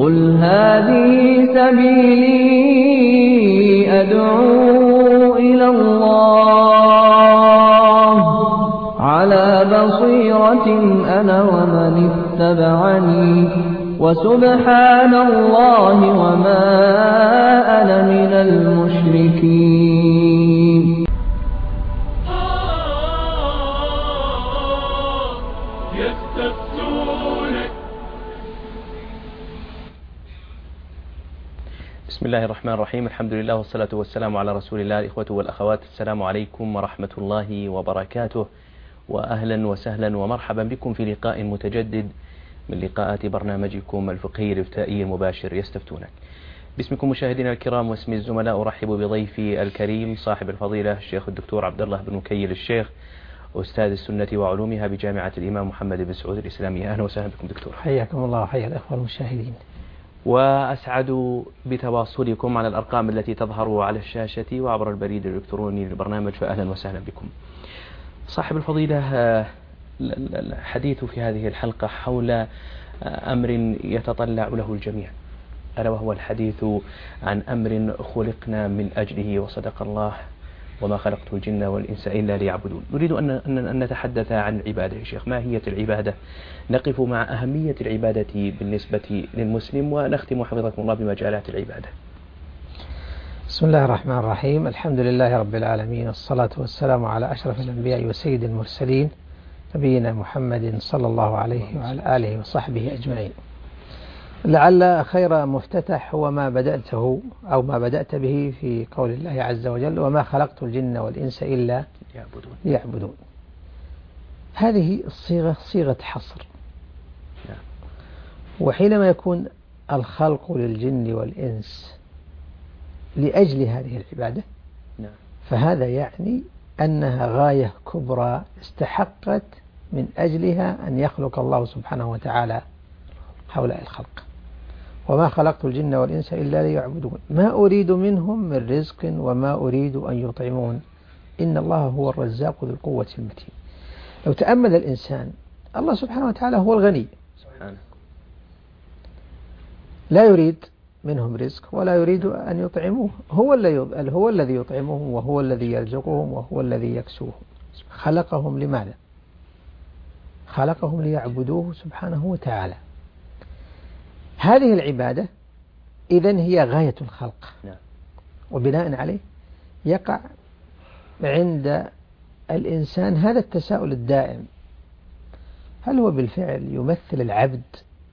قل هذه سبيلي أدعو إلى الله على بصيرة أنا ومن اتبعني وسبحان الله وما أنا من المشركين. بسم الله الرحمن الرحيم. الحمد لله والصلاة والسلام على رسول الله. الإخوة والأخوات، السلام عليكم ورحمة الله وبركاته، وأهلا وسهلا ومرحبا بكم في لقاء متجدد من لقاءات برنامجكم الفقهي الإفتائي المباشر يستفتونك. باسمكم مشاهدينا الكرام واسم الزملاء أرحب بضيفي الكريم صاحب الفضيلة الشيخ الدكتور عبد الله بن مكيل الشيخ، أستاذ السنة وعلومها بجامعة الإمام محمد بن سعود الإسلامية. أهلا وسهلا بكم دكتور. حياكم الله وحيا الأخوة المشاهدين. وأسعد بتواصلكم على الأرقام التي تظهر على الشاشة وعبر البريد الإلكتروني للبرنامج، فأهلا وسهلا بكم. صاحب الفضيلة، الحديث في هذه الحلقة حول أمر يتطلع له الجميع، ألا وهو الحديث عن أمر خلقنا من أجله، وصدق الله وما خلقت الجن والإنس إلا ليعبدون. نريد أن نتحدث عن العبادة يا شيخ. ما هي العبادة؟ نقف مع أهمية العبادة بالنسبة للمسلم، ونختم حفظكم الله بمجالات العبادة. بسم الله الرحمن الرحيم. الحمد لله رب العالمين، الصلاة والسلام على أشرف الأنبياء وسيد المرسلين نبينا محمد صلى الله عليه وعلى آله وصحبه أجمعين. لعل خير مفتتح هو ما بدأته أو ما بدأت به في قول الله عز وجل: وما خلقت الجن والإنس إلا ليعبدون. هذه الصيغة صيغة حصر، وحينما يكون الخلق للجن والإنس لأجل هذه العبادة فهذا يعني أنها غاية كبرى استحقت من أجلها أن يخلق الله سبحانه وتعالى هؤلاء الخلق. وما خلقت الجن والإنس إلا ليعبدون ما أريد منهم من رزق وما أريد أن يطعمون إن الله هو الرزاق ذو القوة المتين. لو تأمل الإنسان، الله سبحانه وتعالى هو الغني سبحانه، لا يريد منهم رزق ولا يريد أن يطعموه، هو الذي يطعمهم وهو الذي يرزقهم وهو الذي يكسوهم. خلقهم لماذا؟ خلقهم ليعبدوه سبحانه وتعالى. هذه العبادة إذن هي غاية الخلق، وبناء عليه يقع عند الإنسان هذا التساؤل الدائم: هل هو بالفعل يمثل العبد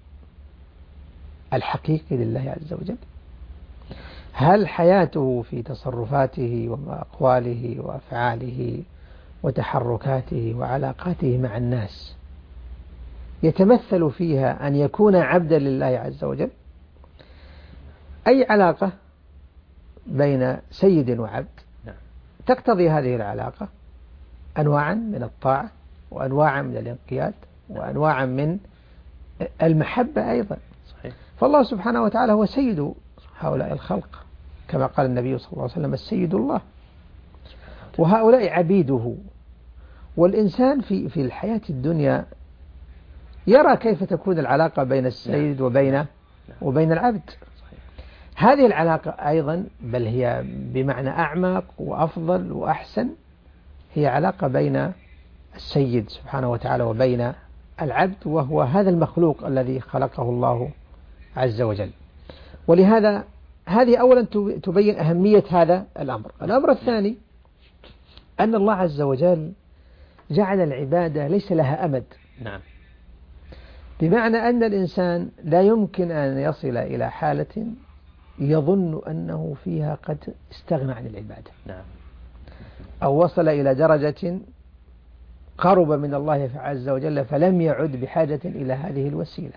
الحقيقي لله عز وجل؟ هل حياته في تصرفاته وأقواله وأفعاله وتحركاته وعلاقاته مع الناس يتمثل فيها أن يكون عبدا لله عز وجل؟ أي علاقة بين سيد وعبد تقتضي هذه العلاقة أنواعا من الطاعة وأنواعا من الانقياد وأنواعا من المحبة أيضا. صحيح. فالله سبحانه وتعالى هو سيد هؤلاء الخلق، كما قال النبي صلى الله عليه وسلم: السيد الله، وهؤلاء عبيده. والإنسان في الحياة الدنيا يرى كيف تكون العلاقة بين السيد وبين العبد. هذه العلاقة أيضا، بل هي بمعنى أعمق وأفضل وأحسن، هي علاقة بين السيد سبحانه وتعالى وبين العبد، وهو هذا المخلوق الذي خلقه الله عز وجل. ولهذا هذه أولا تبين أهمية هذا الأمر. الأمر الثاني أن الله عز وجل جعل العبادة ليس لها أمد. نعم. بمعنى أن الإنسان لا يمكن أن يصل إلى حالة يظن أنه فيها قد استغنى عن العبادة. نعم. أو وصل إلى درجة قرب من الله عز وجل فلم يعد بحاجة إلى هذه الوسيلة.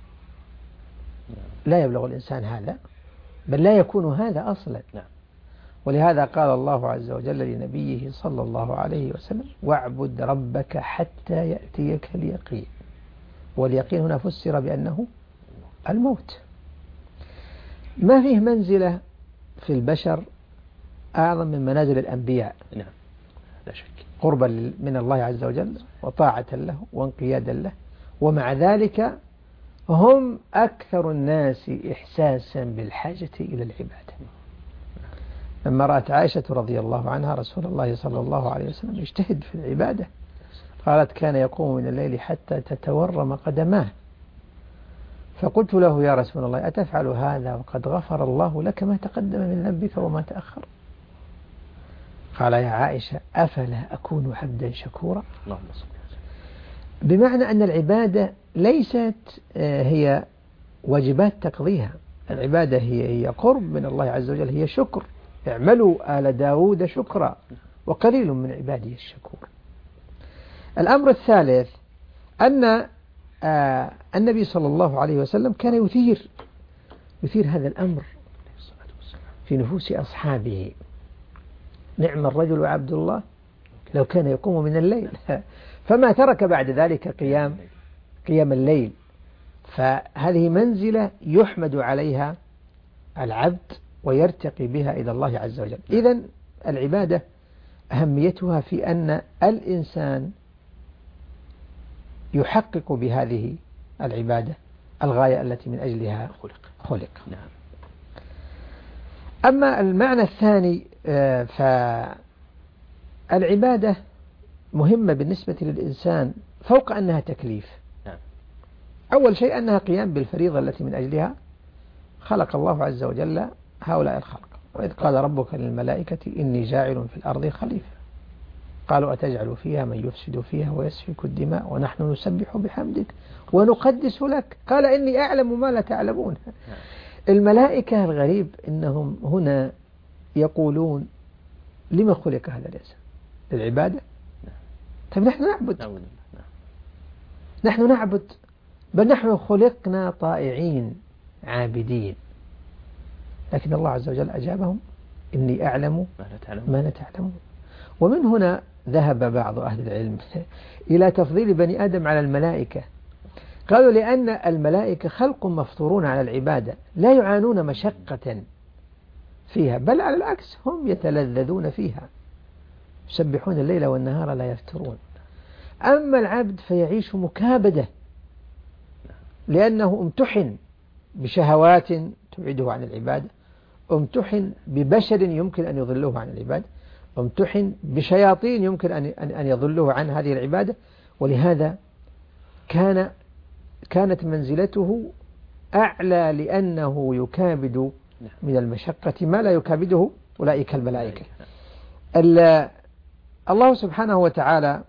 لا يبلغ الإنسان هذا، بل لا يكون هذا أصلا. نعم. ولهذا قال الله عز وجل لنبيه صلى الله عليه وسلم: واعبد ربك حتى يأتيك اليقين. واليقين هنا فسر بأنه الموت. ما فيه منزلة في البشر أعظم من منازل الأنبياء. نعم، لا شك. قربا من الله عز وجل وطاعة له وانقيادا له، ومع ذلك هم أكثر الناس إحساسا بالحاجة إلى العبادة. لما رأت عائشة رضي الله عنها رسول الله صلى الله عليه وسلم يجتهد في العبادة قالت كان يقوم من الليل حتى تتورم قدماه، فقلت له يا رسول الله أتفعل هذا وقد غفر الله لك ما تقدم من ذنبك وما تأخر؟ قال يا عائشة أفلا أكون عبدا شكورا؟ اللهم صل. بمعنى أن العبادة ليست هي واجبات تقضيها، العبادة هي قرب من الله عز وجل، هي شكر. اعملوا آل داود شكرا وقليل من عبادي الشكور. الأمر الثالث أن النبي صلى الله عليه وسلم كان يثير هذا الأمر في نفوس أصحابه. نعم الرجل عبد الله لو كان يقوم من الليل، فما ترك بعد ذلك قيام الليل. فهذه منزلة يحمد عليها العبد ويرتقي بها إلى الله عز وجل. إذن العبادة أهميتها في أن الإنسان يحقق بهذه العبادة الغاية التي من أجلها خلق. نعم. أما المعنى الثاني فالعبادة مهمة بالنسبة للإنسان فوق أنها تكليف. نعم. أول شيء أنها قيام بالفريضة التي من أجلها خلق الله عز وجل هؤلاء الخلق. وإذ قال ربك للملائكة إني جاعل في الأرض خليفة قالوا أتجعل فيها من يفسد فيها ويسفك الدماء ونحن نسبح بحمدك ونقدس لك قال إني أعلم ما لا تعلمون. الملائكة الغريب إنهم هنا يقولون لما خلق هذا الإنسان؟ للعبادة؟ طيب نحن نعبد بل نحن خلقنا طائعين عابدين، لكن الله عز وجل أجابهم إني أعلم ما لا تعلمون. ومن هنا ذهب بعض أهل العلم إلى تفضيل بني آدم على الملائكة. قالوا لأن الملائكة خلق مفطورون على العبادة لا يعانون مشقة فيها، بل على العكس هم يتلذذون فيها، يسبحون الليل والنهار لا يفترون. أما العبد فيعيش مكابدة لأنه امتحن بشهوات تبعده عن العبادة، امتحن ببشر يمكن أن يضلوه عن العبادة، امتحن بشياطين يمكن أن يضلوه عن هذه العبادة. ولهذا كانت منزلته أعلى لأنه يكابد من المشقة ما لا يكابده أولئك الملائكة. الله سبحانه وتعالى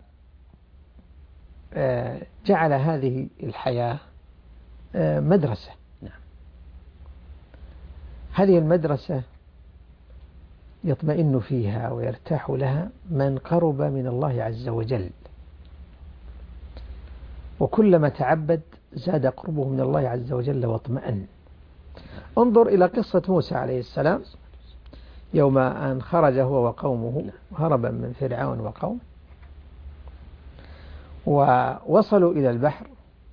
جعل هذه الحياة مدرسة. هذه المدرسة يطمئن فيها ويرتاح لها من قرب من الله عز وجل، وكلما تعبد زاد قربه من الله عز وجل واطمأن. انظر إلى قصة موسى عليه السلام يوم أن خرج هو وقومه هربا من فرعون وقومه، ووصلوا إلى البحر.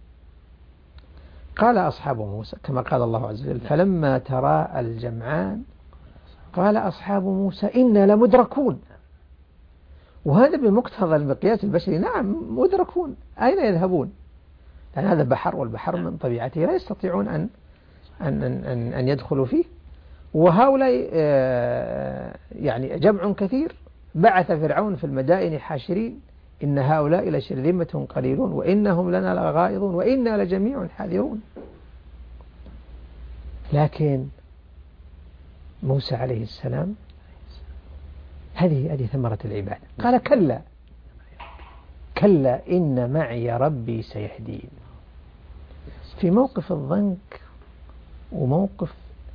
قال أصحاب موسى كما قال الله عز وجل فلما تراءى الجمعان قال أصحاب موسى إنا لمدركون. وهذا بمقتضى المقياس البشري، نعم مدركون، أين يذهبون؟ لأن هذا بحر، والبحر من طبيعته لا يستطيعون أن يدخلوا فيه. وهؤلاء يعني جمع كثير. بعث فرعون في المدائن حاشرين إن هؤلاء لشرذمة قليلون وإنهم لنا لغائظون وإنا لجميع حاذرون. لكن موسى عليه السلام هذه ثمرة العبادة. قال كلا إن معي ربي سيهدين. في موقف الضنك وموقف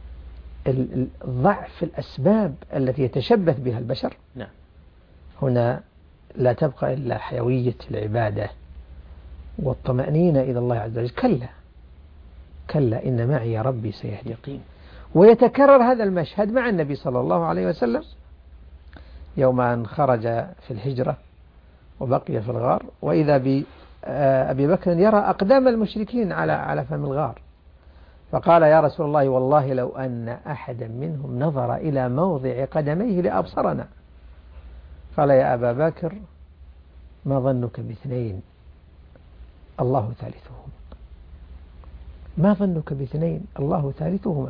ضعف الأسباب التي يتشبث بها البشر، هنا لا تبقى إلا حيوية العبادة والطمأنينة إلى الله عز وجل. كلا إن معي ربي سيهدين. ويتكرر هذا المشهد مع النبي صلى الله عليه وسلم يوم أن خرج في الهجرة وبقي في الغار، وإذا بأبي بكر يرى أقدام المشركين على فم الغار، فقال يا رسول الله والله لو أن أحدا منهم نظر إلى موضع قدميه لأبصرنا. قال يا أبا بكر ما ظنك باثنين الله ثالثهم. ما ظنك باثنين الله ثالثهما.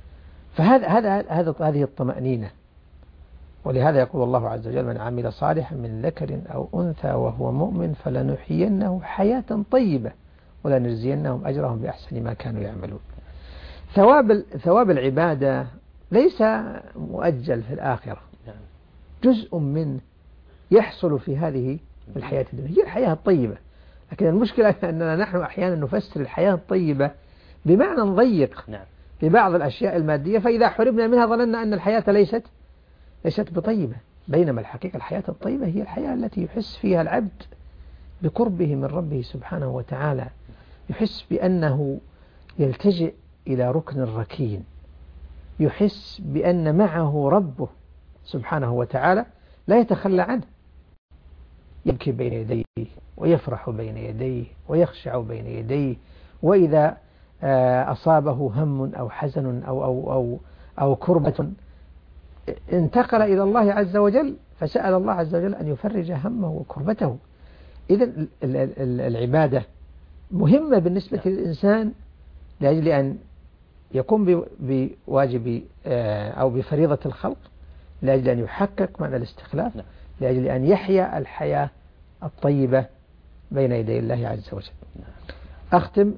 هذه الطمأنينة. ولهذا يقول الله عز وجل: من عمل صالحا من ذكر أو أنثى وهو مؤمن فلنحيينه حياة طيبة ولنجزينهم أجرهم بأحسن ما كانوا يعملون. ثواب العبادة ليس مؤجل في الآخرة، جزء منه يحصل في هذه الحياة الدنيا، هي الحياة الطيبة. لكن المشكلة أننا نحن أحيانا نفسر الحياة الطيبة بمعنى ضيق في بعض الأشياء المادية، فإذا حرمنا منها ظننا أن الحياة ليست بطيبة، بينما الحقيقة الحياة الطيبة هي الحياة التي يحس فيها العبد بقربه من ربه سبحانه وتعالى، يحس بأنه يلتجئ إلى ركن ركين، يحس بأن معه ربه سبحانه وتعالى لا يتخلى عنه، يبكي بين يديه ويفرح بين يديه ويخشع بين يديه، وإذا أصابه هم أو حزن أو كربة انتقل إلى الله عز وجل فسأل الله عز وجل أن يفرج همه وكربته. إذن العبادة مهمة بالنسبة للإنسان لأجل أن يقوم بواجب أو بفريضة الخلق، لأجل أن يحقق معنى الاستخلاف، لأجل أن يحيا الحياة الطيبة بين يدي الله عز وجل. أختم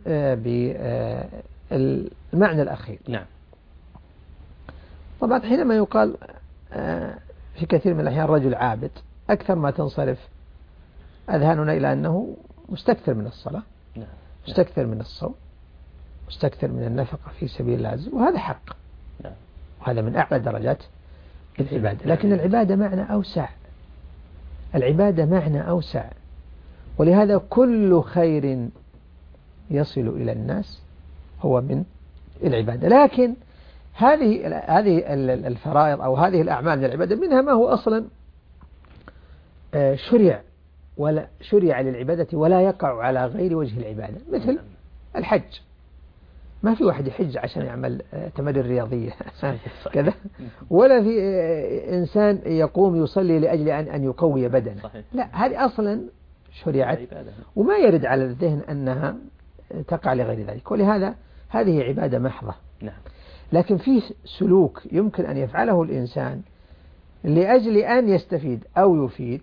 بالمعنى الأخير. طبعا حينما يقال في كثير من الأحيان رجل عابد، أكثر ما تنصرف أذهاننا إلى أنه مستكثر من الصلاة، مستكثر من الصوم، مستكثر من النفقة في سبيل الله عز وجل، وهذا حق، وهذا من أعلى درجات العبادة. لكن العبادة معنى أوسع، العبادة معنى أوسع، ولهذا كل خير يصل إلى الناس هو من العبادة. لكن هذه الفرائض أو هذه الأعمال من العبادة منها ما هو أصلا شرع للعبادة ولا يقع على غير وجه العبادة، مثل الحج. ما في واحد يحج عشان يعمل تمارين رياضية كذا، ولا في إنسان يقوم يصلي لأجل أن يقوي بدنه، لا، هذه أصلا شرعت وما يرد على الذهن أنها تقع لغير ذلك، ولهذا هذه عبادة محضة. لكن فيه سلوك يمكن أن يفعله الإنسان لأجل أن يستفيد أو يفيد،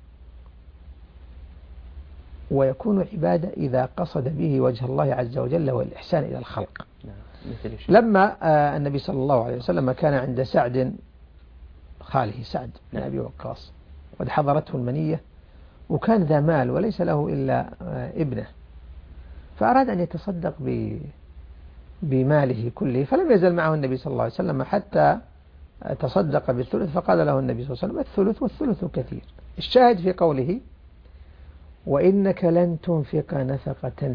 ويكون عبادة إذا قصد به وجه الله عز وجل والإحسان إلى الخلق. لما النبي صلى الله عليه وسلم كان عند سعد خاله سعد بن أبي وقاص، قد حضرته المنية وكان ذا مال وليس له إلا ابنه، فأراد أن يتصدق بماله كله، فلم يزل معه النبي صلى الله عليه وسلم حتى تصدق بالثلث، فقال له النبي صلى الله عليه وسلم: الثلث والثلث كثير. الشاهد في قوله: وإنك لن تنفق نفقة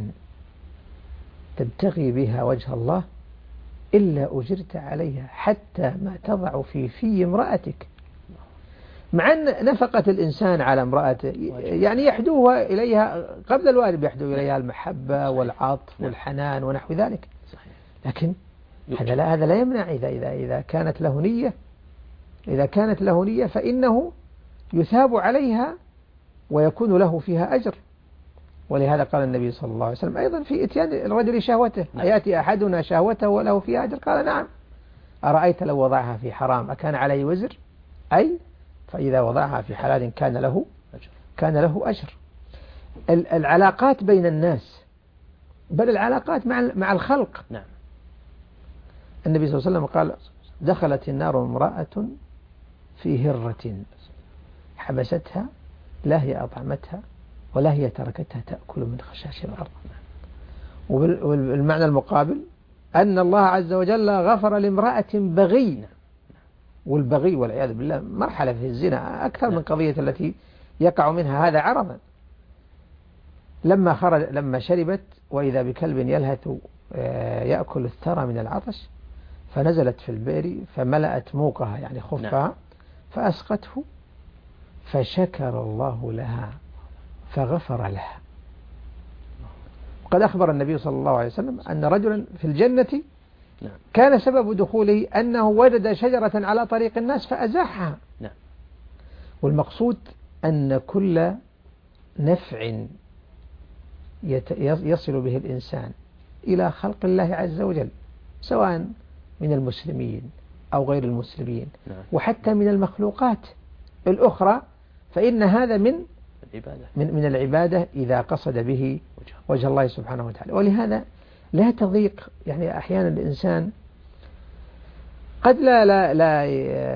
تبتغي بها وجه الله إلا أجرت عليها حتى ما تضع في امرأتك. مع أن نفقة الإنسان على امرأته يعني يحدوها إليها قبل الواجب، يحدو إليها المحبة والعطف والحنان ونحو ذلك، لكن هذا لا يمنع إذا كانت له نية، إذا كانت له نية فإنه يثاب عليها ويكون له فيها أجر. ولهذا قال النبي صلى الله عليه وسلم أيضا في إتيان الرجل شهوته: أياتي أحدنا شهوته وله فيها أجر؟ قال: نعم. أرأيت لو وضعها في حرام أكان عليه وزر؟ أي فإذا وضعها في حلال كان له أجر. العلاقات بين الناس، بل العلاقات مع الخلق. النبي صلى الله عليه وسلم قال: دخلت النار امرأة في هرة حبستها، لا هي أطعمتها ولا هي تركتها تأكل من خشاش الأرض. والمعنى المقابل أن الله عز وجل غفر لامرأة بغي، والبغي والعياذ بالله مرحلة في الزنا أكثر من قضية التي يقع منها هذا عرضا. لما شربت وإذا بكلب يلهث يأكل الثرى من العطش، فنزلت في البئر فملأت موقها يعني خفها فأسقته، فشكر الله لها فغفر لها. وقد أخبر النبي صلى الله عليه وسلم أن رجلا في الجنة كان سبب دخوله أنه وجد شجرة على طريق الناس فأزاحها. والمقصود أن كل نفع يصل به الإنسان إلى خلق الله عز وجل، سواء من المسلمين أو غير المسلمين، وحتى من المخلوقات الأخرى، فإن هذا من العبادة إذا قصد به وجه الله سبحانه وتعالى. ولهذا لا تضيق، يعني أحيانا الإنسان قد لا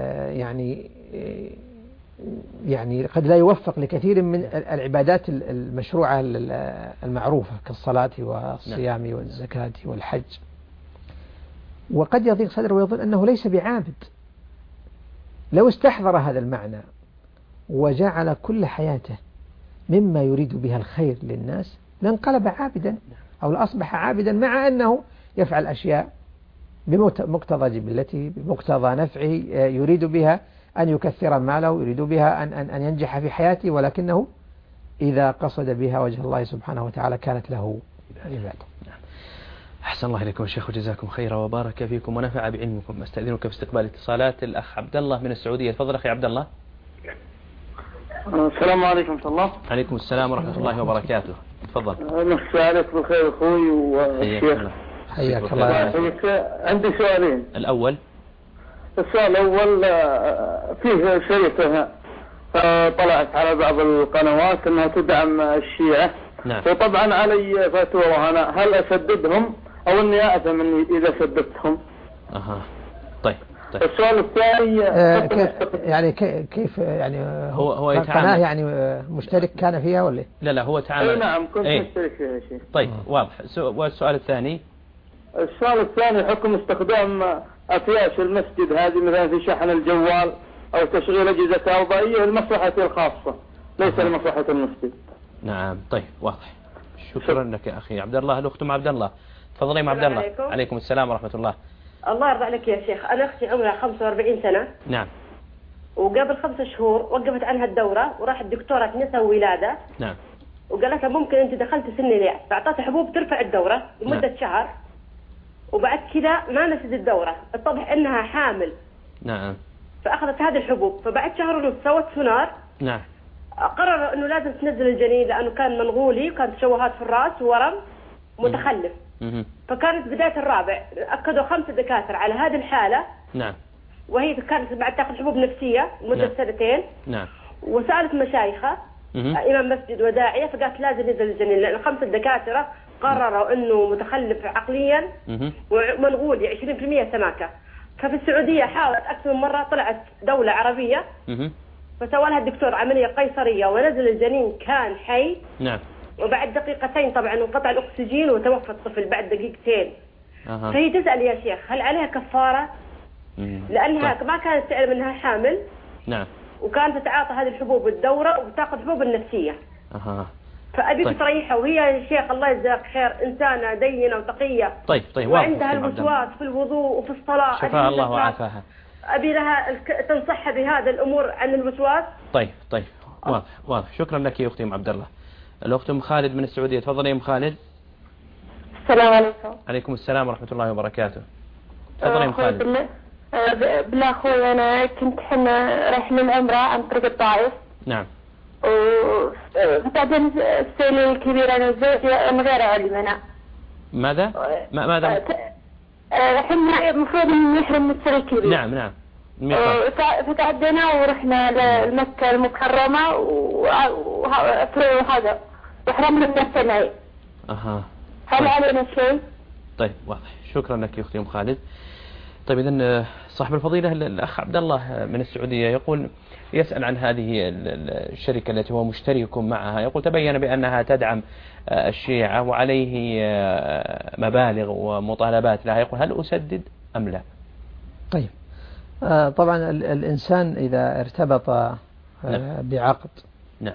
يعني قد لا يوفق لكثير من العبادات المشروعة المعروفة كالصلاة والصيام والزكاة والحج، وقد يضيق صدره ويظن أنه ليس بعابد. لو استحضر هذا المعنى وجعل كل حياته مما يريد بها الخير للناس لانقلب عابدا، أو لأصبح عابدا، مع أنه يفعل أشياء بمقتضى جبلته، بمقتضى نفعه، يريد بها أن يكثر ماله، يريد بها أن ينجح في حياته، ولكنه إذا قصد بها وجه الله سبحانه وتعالى كانت له عبادة. أحسن الله إليكم شيخ، وجزاكم خيرا وبارك فيكم ونفع بعلمكم. أستأذنك في استقبال اتصالات. الأخ عبد الله من السعودية، تفضل أخي عبد الله. السلام عليكم ورحمة الله. عليكم السلام ورحمة الله وبركاته. تفضل. مساء عليك بالخير أخوي والشيخ. حياك الله. عندي سؤالين. السؤال الأول، فيه شركة طلعت على بعض القنوات أنها تدعم الشيعة. نعم. وطبعا علي فتوى، وأنا هل أسددهم أو أني أأثم إذا سددتهم؟ طيب. السؤال الثاني، يعني كيف يعني هو يتعامل قناة يعني مشترك كان فيها ولا؟ لا هو تعامل. نعم كنت مشترك فيها يا شيخ. طيب واضح. والسؤال الثاني؟ السؤال الثاني، حكم استخدام أفياش المسجد هذه مثلا في شحن الجوال أو تشغيل أجهزة كهربائية لمصلحتي الخاصة ليس لمصلحة المسجد. نعم طيب واضح. شكرا لك يا أخي عبد الله. الأخت عبد الله، تفضلي يا عبد الله. عليكم السلام ورحمة الله. الله يرضى عليك يا شيخ، أنا أختي عمرها 45 سنة. نعم. وقبل 5 شهور وقفت عنها الدورة وراحت دكتورة نساء وولادة. نعم. وقالت لها ممكن أنت دخلت سن اليأس، فأعطتها حبوب ترفع الدورة لمدة شهر، وبعد كذا ما نسد الدورة، اتضح أنها حامل. نعم. فأخذت هذه الحبوب، فبعد شهر ونص سوت سونار. نعم. قرروا أنه لازم تنزل الجنين لأنه كان منغولي وكان تشوهات في الرأس وورم متخلف. فكانت بداية الرابع أكدوا 5 دكاترة على هذه الحالة. نعم. وهي كانت بعد تأخذ حبوب نفسية لمدة 2 نعم. وسألت مشايخة إمام مسجد وداعية، فقالت لازم ينزل الجنين لأن 5 دكاترة قرروا أنه متخلف عقليا ومنغولي 20% سماكة. ففي السعودية حاولت أكثر من مرة، طلعت دولة عربية فسوى لها الدكتور عملية قيصرية ونزل الجنين كان حي. نعم. وبعد 2 دقيقة طبعا انقطع الأكسجين وتوفى الطفل بعد 2 دقيقة. فهي تسأل يا شيخ هل عليها كفارة؟ لأنها طيب. ما كانت تعلم أنها حامل. نعم. وكانت تتعاطى هذه الحبوب الدورة وتأخذ حبوب النفسية. فأبيك تريحها، وهي يا شيخ الله يجزاك خير إنسانة دينة وتقية. طيب وعندها الوسواس في الوضوء وفي الصلاة. شفاء الله وعافاها. أبي لها تنصحها بهذا الأمور عن الوسواس. طيب واضح. شكرا لك يا أختي عبد الله. الأخت خالد من السعودية، تفضلي يا خالد. السلام عليكم. عليكم السلام ورحمة الله وبركاته. تفضلي يا خالد. بالله أخوي، أنا كنت حنا رايحين العمرة عن طريق الطائف. نعم. وبعدين السيلة الكبيرة أنا وزوجي من غير علم أنا. ماذا؟ حنا المفروض نحرم من السيلة الكبيرة. نعم. فتعدينا ورحنا لمكة المكرمة وهذا وحرمنا من السنة. هل علينا شيء؟ طيب واضح. شكرا لك يا أختي خالد. طيب إذن صاحب الفضيلة الأخ عبد الله من السعودية يسأل عن هذه الشركة التي هو مشترك معها. يقول تبين بأنها تدعم الشيعة وعليه مبالغ ومطالبات لها، يقول هل أسدد أم لا؟ طيب طبعا الإنسان إذا ارتبط بعقد، نعم،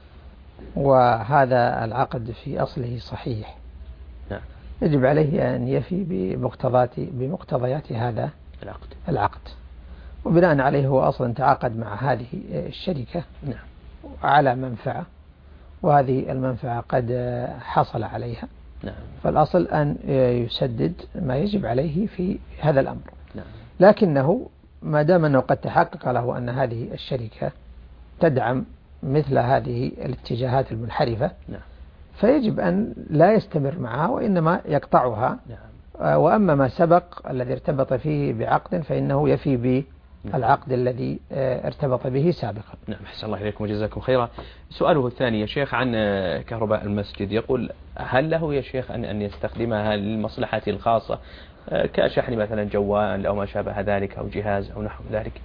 وهذا العقد في أصله صحيح، نعم، يجب عليه أن يفي بمقتضيات هذا العقد. وبناء عليه هو أصلا تعاقد مع هذه الشركة، نعم، على منفعة، وهذه المنفعة قد حصل عليها، نعم، فالأصل أن يسدد ما يجب عليه في هذا الأمر. نعم. لكنه ما دام أنه قد تحقق له أن هذه الشركة تدعم مثل هذه الاتجاهات المنحرفة، نعم، فيجب أن لا يستمر معها وإنما يقطعها. وأما ما سبق الذي ارتبط فيه بعقد فإنه يفي بالعقد الذي ارتبط به سابقا. نعم، أحسن الله إليكم وجزاكم خيرا. سؤاله الثاني يا شيخ عن كهرباء المسجد، يقول هل له يا شيخ أن يستخدمها للمصلحة الخاصة كشحن مثلا جوال أو ما شابه ذلك أو جهاز أو نحو ذلك؟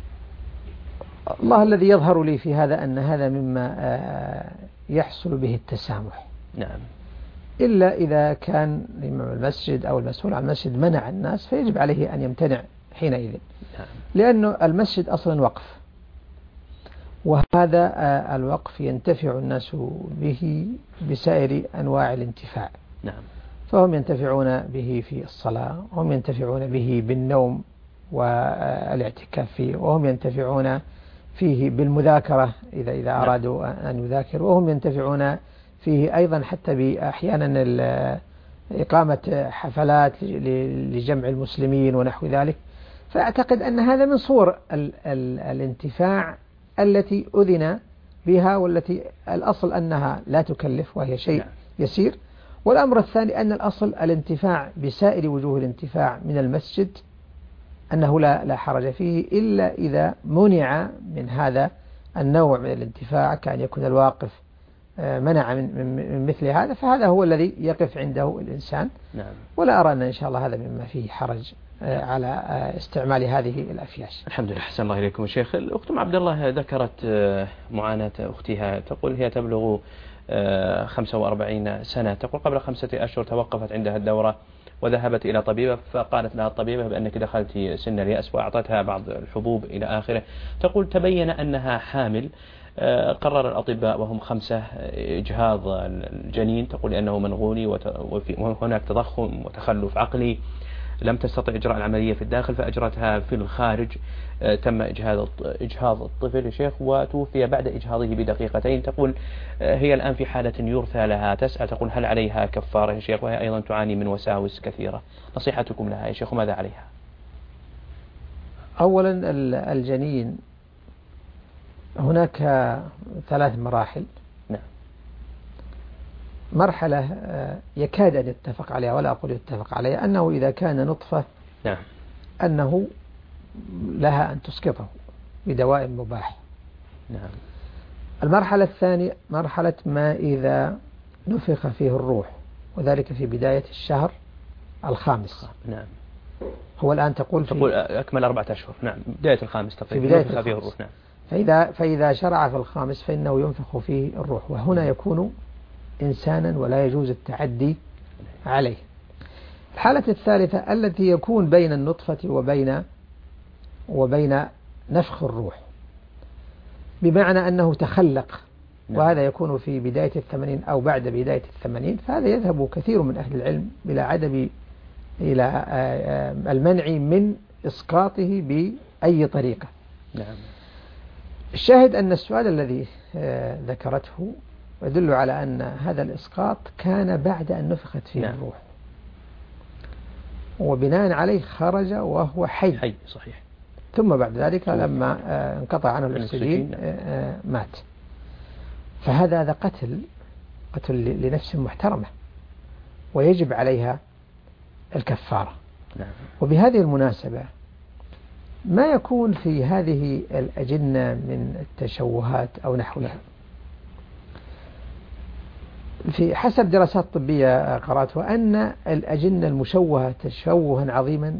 الله الذي يظهر لي في هذا أن هذا مما يحصل به التسامح. نعم. إلا إذا كان الإمام المسجد أو المسؤول عن المسجد منع الناس فيجب عليه أن يمتنع حينئذ. نعم. لأنه المسجد أصلا وقف، وهذا الوقف ينتفع الناس به بسائر أنواع الانتفاع. نعم. فهم ينتفعون به في الصلاة، وهم ينتفعون به بالنوم والاعتكاف فيه، وهم ينتفعون فيه بالمذاكرة إذا أرادوا أن يذاكروا، وهم ينتفعون فيه أيضا حتى بأحيانا إقامة حفلات لجمع المسلمين ونحو ذلك. فأعتقد أن هذا من صور الانتفاع التي أذن بها، والتي الأصل أنها لا تكلف وهي شيء يسير. والأمر الثاني أن الأصل الانتفاع بسائر وجوه الانتفاع من المسجد أنه لا حرج فيه، إلا إذا منع من هذا النوع من الانتفاع كأن يكون الواقف منع من مثل هذا، فهذا هو الذي يقف عنده الإنسان. نعم. ولا أرى أن إن شاء الله هذا مما فيه حرج على استعمال هذه الأفياش. الحمد لله، أحسن الله إليكم شيخ. الأخت عبد الله ذكرت معاناة أختها، تقول هي تبلغ 45 سنة، تقول قبل 5 أشهر توقفت عندها الدورة وذهبت إلى طبيبة، فقالت لها الطبيبة بأنك دخلت سن اليأس، وأعطتها بعض الحبوب إلى آخره. تقول تبين أنها حامل. قرر الأطباء وهم 5 إجهاض الجنين، تقول لأنه منغولي وهناك تضخم وتخلف عقلي، لم تستطع إجراء العملية في الداخل فأجرتها في الخارج. تم إجهاض الطفل يا شيخ وتوفي بعد إجهاضه بدقيقتين. تقول هي الآن في حالة يرثى لها. تسأل تقول هل عليها كفارة يا شيخ، وهي أيضا تعاني من وساوس كثيرة. نصيحتكم لها يا شيخ وماذا عليها؟ أولا الجنين هناك 3 مراحل. نعم. مرحلة يكاد أن يتفق عليها، ولا أقول يتفق عليها، أنه إذا كان نطفة نعم أنه لها أن تسقطه بدواء مباح. نعم. المرحلة الثانية مرحلة ما إذا نفخ فيه الروح، وذلك في بداية الشهر 5. نعم. هو الآن تقول أكمل 4 أشهر. نعم، بداية 5 تقريبا في بداية نفخ فيه الروح. نعم. فإذا شرع في 5 فإنه ينفخ فيه الروح، وهنا يكون إنسانا ولا يجوز التعدي عليه. الحالة الثالثة التي يكون بين النطفة وبين نفخ الروح، بمعنى أنه تخلق. نعم. وهذا يكون في بداية 80 أو بعد بداية 80. فهذا يذهب كثير من أهل العلم بلا عدم إلى المنع من إسقاطه بأي طريقة. نعم. الشاهد أن السؤال الذي ذكرته يدل على أن هذا الإسقاط كان بعد أن نفخت فيه. نعم. الروح، وبناء عليه خرج وهو حي. صحيح. ثم بعد ذلك لما انقطع عنه الأكسجين مات. فهذا قتل لنفس محترمة، ويجب عليها الكفارة. نعم. وبهذه المناسبة ما يكون في هذه الأجنة من التشوهات أو نحوها، في حسب دراسات طبية قرأتها أن الأجنة المشوهة تشوها عظيما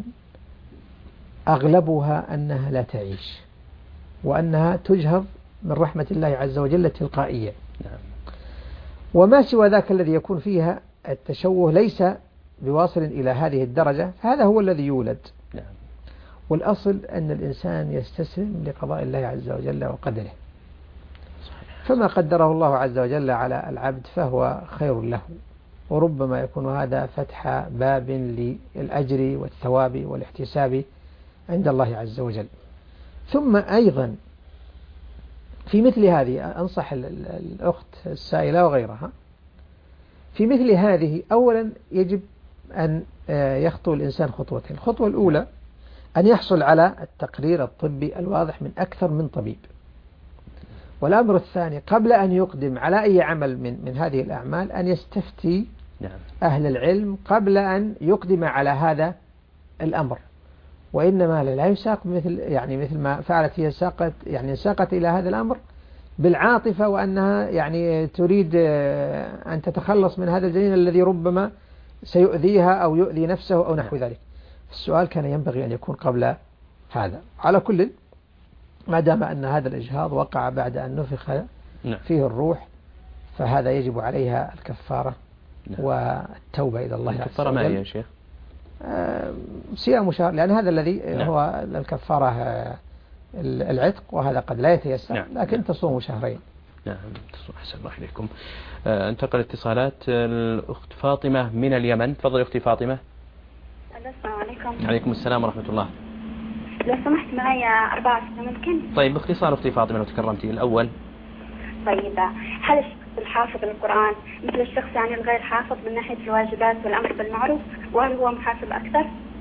أغلبها أنها لا تعيش، وأنها تجهض من رحمة الله عز وجل تلقائيا. نعم. وما سوى ذاك الذي يكون فيها التشوه ليس بواصل إلى هذه الدرجة، فهذا هو الذي يولد. نعم. والأصل أن الإنسان يستسلم لقضاء الله عز وجل وقدره. فما قدره الله عز وجل على العبد فهو خير له، وربما يكون هذا فتح باب للأجر والثواب والاحتساب عند الله عز وجل. ثم أيضا في مثل هذه أنصح الأخت السائلة وغيرها، في مثل هذه أولا يجب أن يخطو الإنسان خطوتين. الخطوة الأولى أن يحصل على التقرير الطبي الواضح من أكثر من طبيب، والأمر الثاني قبل أن يقدم على أي عمل من هذه الأعمال أن يستفتي أهل العلم قبل أن يقدم على هذا الأمر. وإنما لا يساق مثل ما فعلت هي ساقت إلى هذا الأمر بالعاطفة، وأنها يعني تريد أن تتخلص من هذا الجنين الذي ربما سيؤذيها أو يؤذي نفسه أو نحو ذلك. السؤال كان ينبغي أن يكون قبل هذا. على كل ما دام أن هذا الإجهاض وقع بعد أن نفخ فيه الروح، فهذا يجب عليها الكفارة والتوبة إلى الله عز وجل. الكفارة ما هي يا شيخ؟ صيام شهر، لأن هذا الذي هو الكفارة العتق، وهذا قد لا يتيسر، لكن تصوم شهرين. نعم. أحسن الله إليكم. انتقل اتصالات الأخت فاطمة من اليمن. تفضل أختي فاطمة. السلام عليكم. عليكم السلام ورحمة الله. لو سمحت معي 4 أسئلة ممكن؟ طيب باختصار أختي فاطمة لو تكرمتي. الأول، طيب هل الشخص الحافظ للقرآن مثل الشخص يعني الغير حافظ من ناحية الواجبات والأمر بالمعروف، وهل هو محافظ أكثر؟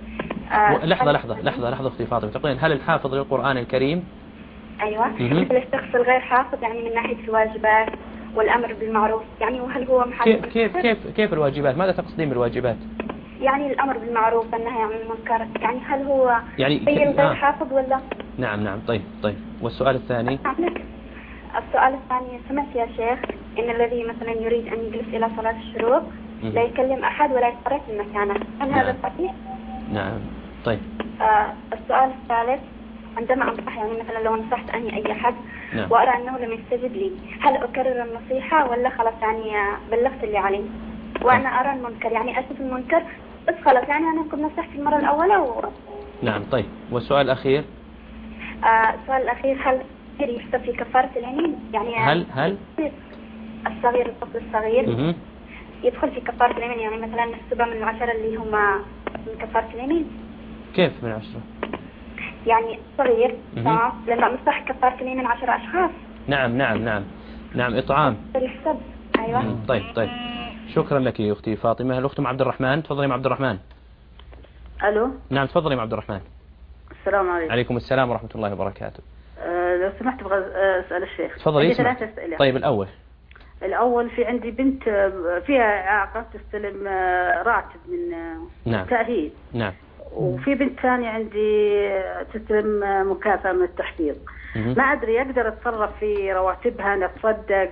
لحظة أختي فاطمة، تقولين هل الحافظ للقرآن الكريم؟ أيوة. مثل الشخص الغير حافظ يعني من ناحية الواجبات والأمر بالمعروف، يعني وهل هو محافظ كيف الواجبات؟ ماذا تقصدين بالواجبات؟ يعني الأمر بالمعروف والنهي عن المنكر، يعني هل هو يعني غير حافظ ولا؟ نعم. طيب. والسؤال الثاني؟ السؤال الثاني، سمعت يا شيخ إن الذي مثلا يريد أن يجلس إلى صلاة الشروق لا يكلم أحد ولا يتحرك من مكانه، هل هذا صحيح؟ نعم. طيب. السؤال الثالث، عندما أنصح يعني مثلا لو نصحت أي أحد وأرى أنه لم يستجب لي، هل أكرر النصيحة ولا خلاص يعني بلغت اللي علي؟ وأنا أرى المنكر يعني أشوف المنكر بس خلاص يعني أنا كنت نصحت المرة الأولى نعم. طيب. والسؤال الأخير؟ السؤال الأخير، هل يحسب في كفارة اليمين؟ يعني هل الصغير الطفل الصغير يدخل في كفارة اليمين، يعني مثلا نحسبه من 10 اللي هم من كفارة اليمين؟ كيف من 10؟ يعني صغير تمام، لما نصح كفارة اليمين 10 أشخاص. نعم. إطعام يحسب. أيوة. طيب. شكرا لك يا أختي فاطمة. الأخت عبد الرحمن. تفضلي عبد الرحمن. ألو. نعم تفضلي عبد الرحمن. السلام عليكم. عليكم السلام ورحمة الله وبركاته. لو سمحت أبغى أسأل الشيخ. تفضلي. 3 أسئلة. طيب الأول في عندي بنت فيها إعاقة تستلم راتب من تأهيل. نعم. وفي بنت ثانية عندي تستلم مكافأة من التحفيظ. ما أدري أقدر أتصرف في رواتبها، نتصدق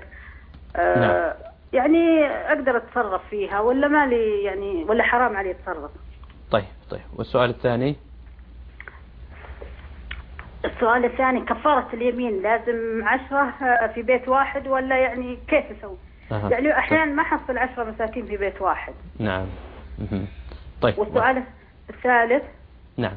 يعني أقدر أتصرف فيها ولا مالي يعني ولا حرام علي أتصرف؟ طيب. والسؤال الثاني؟ السؤال الثاني، كفارة اليمين لازم 10 في بيت واحد ولا يعني كيف أسوي؟ يعني أحيانا ما حصل 10 مساكين في بيت واحد. نعم. طيب. والسؤال الثالث، نعم،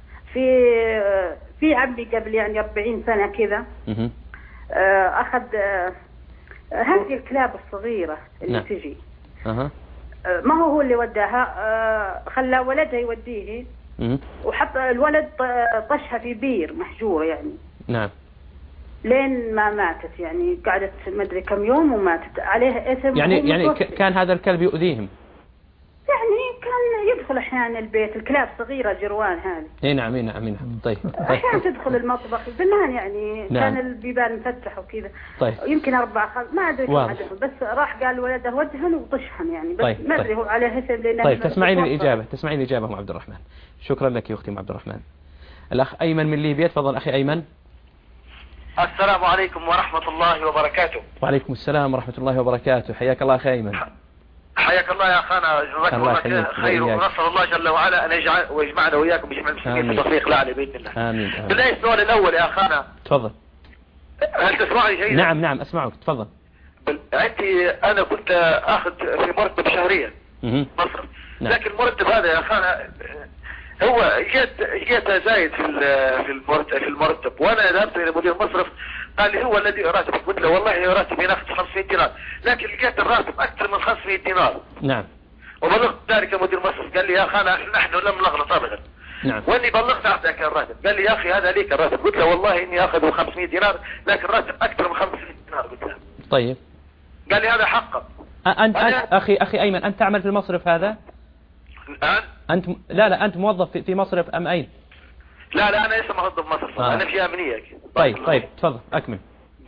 في عمي قبل يعني 40 سنة كذا أخذ هذه الكلاب الصغيرة اللي تجي ما هو اللي وداها، خلى ولدها يوديه وحط الولد طشها في بير محجورة يعني. نعم. لين ما ماتت يعني، قعدت مدري كم يوم وماتت عليه اسم. يعني كان هذا الكلب يؤذيهم؟ يعني كان يدخل احيانا البيت، الكلاب صغيرة جروان هذه. اي نعم. طيب. احيانا تدخل المطبخ زمان يعني. نعم. كان البيبان مفتحة وكذا. طيب. يمكن 4 ما ادري كم عددهم، بس راح قال ولده ودهن وطشهم يعني. بس طيب. ما ادري هو عليه اسم لأنه. طيب تسمعين الإجابة أم عبد الرحمن. شكرا لك يا أختي عبد الرحمن. الأخ أيمن من ليبيا. تفضل أخي أيمن. السلام عليكم ورحمة الله وبركاته. وعليكم السلام ورحمة الله وبركاته. حياك الله أخي أيمن. حياك الله يا أخانا، جزاك الله خير، ونسأل الله جل وعلا أن يجمعنا وإياكم بجمع المسلمين في توفيق الأعلى بإذن الله. آمين. بالله السؤال الأول يا أخانا. تفضل. هل تسمعني جيدا؟ نعم أسمعك. تفضل. عندي أنا كنت أخذ في مرتب شهريا مصر. نعم. لكن المرتب هذا يا أخانا هو جيت زايد في المرتب، وأنا ذهبت إلى مدير المصرف قال لي هو الذي راتبك. قلت له والله راتبي ناخذ 500 دينار، لكن لقيت الراتب أكثر من 500 دينار. نعم. وبلغت ذلك مدير المصرف قال لي يا أخانا نحن لم نغلط أبدا. نعم. واني بلغت اعطيك الراتب. قال لي يا اخي هذا ليك الراتب. قلت له والله اني اخذ 500 دينار، لكن الراتب اكثر من 500 دينار. قلت له طيب. قال لي هذا حقك. انت اخي ايمن، انت تعمل في المصرف هذا الان؟ انت لا انت موظف في مصرف ام اين؟ لا انا لسه موظف مصرف. انا في امنيه. طيب تفضل اكمل.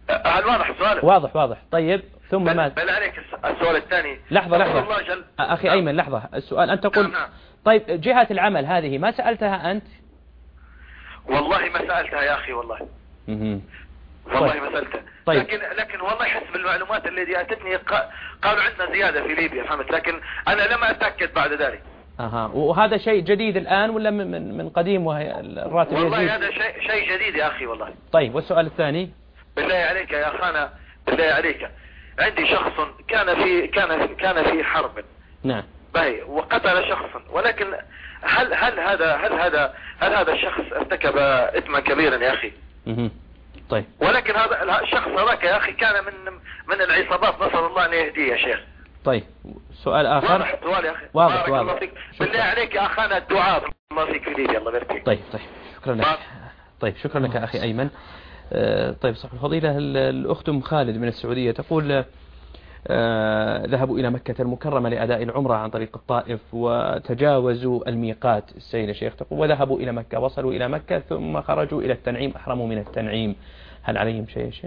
هل واضح سؤالك؟ واضح. طيب ثم ماذا؟ بل عليك السؤال الثاني. لحظة أخي أيمن، لحظة. السؤال أنت تقول نعم. طيب جهة العمل هذه ما سألتها أنت؟ والله ما سألتها يا أخي والله. والله ما سألتها. طيب. لكن والله حسب المعلومات التي أتتني قالوا عندنا زيادة في ليبيا، فهمت؟ لكن أنا لم أتأكد بعد ذلك. وهذا شيء جديد الآن ولا من قديم وهي الراتب والله يزيد؟ هذا شيء جديد يا أخي والله. طيب والسؤال الثاني؟ بالله عليك يا أخانا، بالله عليك، عندي شخص كان في حرب. نعم. باهي، وقتل شخصا، ولكن هل هذا الشخص ارتكب إثما كبيرا يا أخي؟ طيب. ولكن هذا الشخص هذاك يا أخي كان من العصابات، نسأل الله أن يهديه يا شيخ. طيب سؤال آخر. واضح السؤال يا أخي. واضح. بالله عليك يا أخانا الدعاء، الله فيك في ليبيا، الله يبارك فيك. طيب شكرا لك. طيب شكرا لك أخي أيمن. طيب صاحب الفضيلة الأخت أم خالد من السعودية تقول ذهبوا إلى مكة المكرمة لأداء العمرة عن طريق الطائف وتجاوزوا الميقات السيد الشيخ، تقول وذهبوا إلى مكة، وصلوا إلى مكة ثم خرجوا إلى التنعيم، أحرموا من التنعيم، هل عليهم شيء يا شيخ؟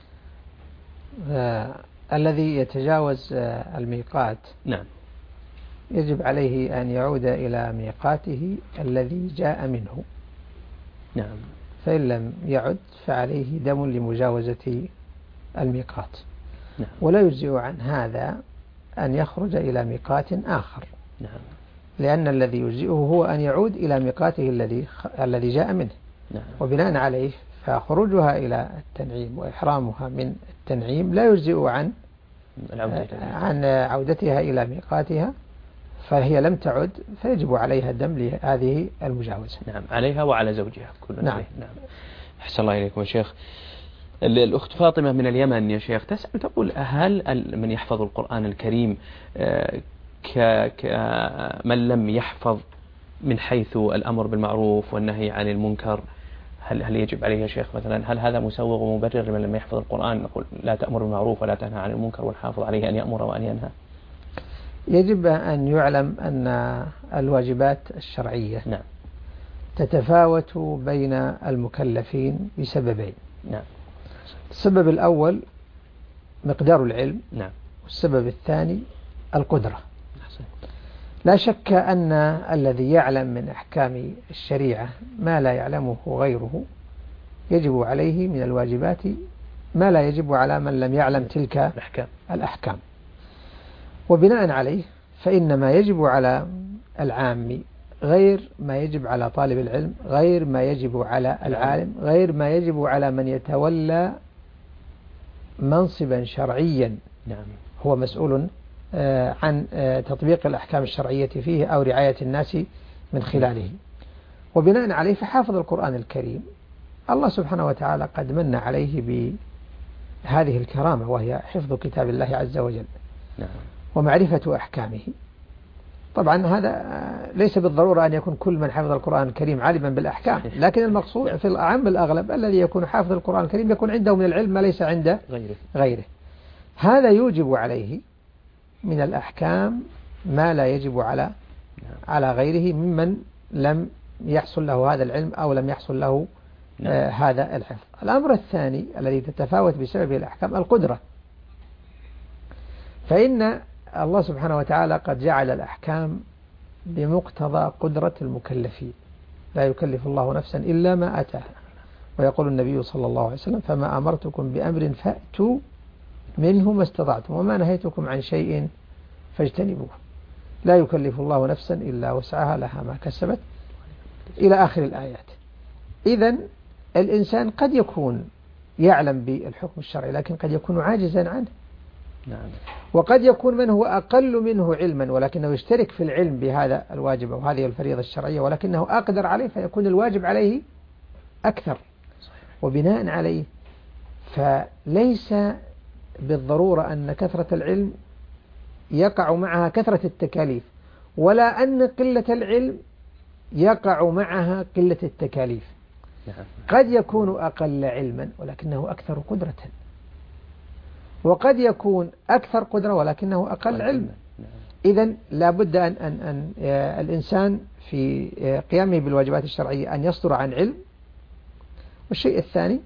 الذي يتجاوز الميقات نعم يجب عليه أن يعود إلى ميقاته الذي جاء منه. نعم. فإن لم يعد فعليه دم لمجاوزة الميقات. نعم. ولا يجزئ عن هذا أن يخرج إلى ميقات آخر. نعم. لأن الذي يجزئه هو أن يعود إلى ميقاته الذي جاء منه. نعم. وبناء عليه فخروجها إلى التنعيم وإحرامها من التنعيم لا يجزئ عن عودتها إلى ميقاتها، فهي لم تعد فيجب عليها الدم لهذه المجاوزة. نعم، عليها وعلى زوجها كل. نعم. أحسن الله إليكم يا شيخ. الأخت فاطمة من اليمن يا شيخ تسأل تقول هل من يحفظ القرآن الكريم كمن لم يحفظ من حيث الأمر بالمعروف والنهي عن المنكر، هل يجب عليه يا شيخ مثلا، هل هذا مسوغ ومبرر لمن لم يحفظ القرآن؟ نقول لا تأمر بالمعروف ولا تنهى عن المنكر، والحافظ عليه أن يأمر وأن ينهى. يجب أن يعلم أن الواجبات الشرعية نعم تتفاوت بين المكلفين بسببين. نعم. السبب الأول مقدار العلم. نعم. والسبب الثاني القدرة. لا شك أن الذي يعلم من أحكام الشريعة ما لا يعلمه غيره يجب عليه من الواجبات ما لا يجب على من لم يعلم تلك الأحكام. وبناء عليه فإن ما يجب على العام غير ما يجب على طالب العلم، غير ما يجب على العالم، غير ما يجب على من يتولى منصبا شرعيا هو مسؤول عن تطبيق الأحكام الشرعية فيه أو رعاية الناس من خلاله. وبناء عليه فحافظ القرآن الكريم الله سبحانه وتعالى قد من عليه بهذه الكرامة، وهي حفظ كتاب الله عز وجل ومعرفة أحكامه. طبعا هذا ليس بالضرورة أن يكون كل من حفظ القرآن الكريم عالما بالأحكام، لكن المقصود في الأعم الأغلب الذي يكون حافظ القرآن الكريم يكون عنده من العلم ما ليس عند غيره. هذا يوجب عليه من الأحكام ما لا يجب على غيره ممن لم يحصل له هذا العلم أو لم يحصل له هذا الحفظ. الأمر الثاني الذي تتفاوت بسببه الأحكام القدرة، فإن الله سبحانه وتعالى قد جعل الأحكام بمقتضى قدرة المكلفين، لا يكلف الله نفسا إلا ما أتاها. ويقول النبي صلى الله عليه وسلم فما أمرتكم بأمر فأتوا منه ما استطعتم وما نهيتكم عن شيء فاجتنبوه. لا يكلف الله نفسا إلا وسعها لها ما كسبت إلى آخر الآيات. إذن الإنسان قد يكون يعلم بالحكم الشرعي لكن قد يكون عاجزا عنه. وقد يكون من هو أقل منه علما ولكنه يشترك في العلم بهذا الواجب وهذه الفريضة الشرعية ولكنه أقدر عليه فيكون الواجب عليه أكثر. وبناء عليه فليس بالضرورة أن كثرة العلم يقع معها كثرة التكاليف، ولا أن قلة العلم يقع معها قلة التكاليف. قد يكون أقل علما ولكنه أكثر قدرة، وقد يكون أكثر قدرة ولكنه أقل علما. إذن لا بد أن الإنسان في قيامه بالواجبات الشرعية أن يصدر عن علم. والشيء الثاني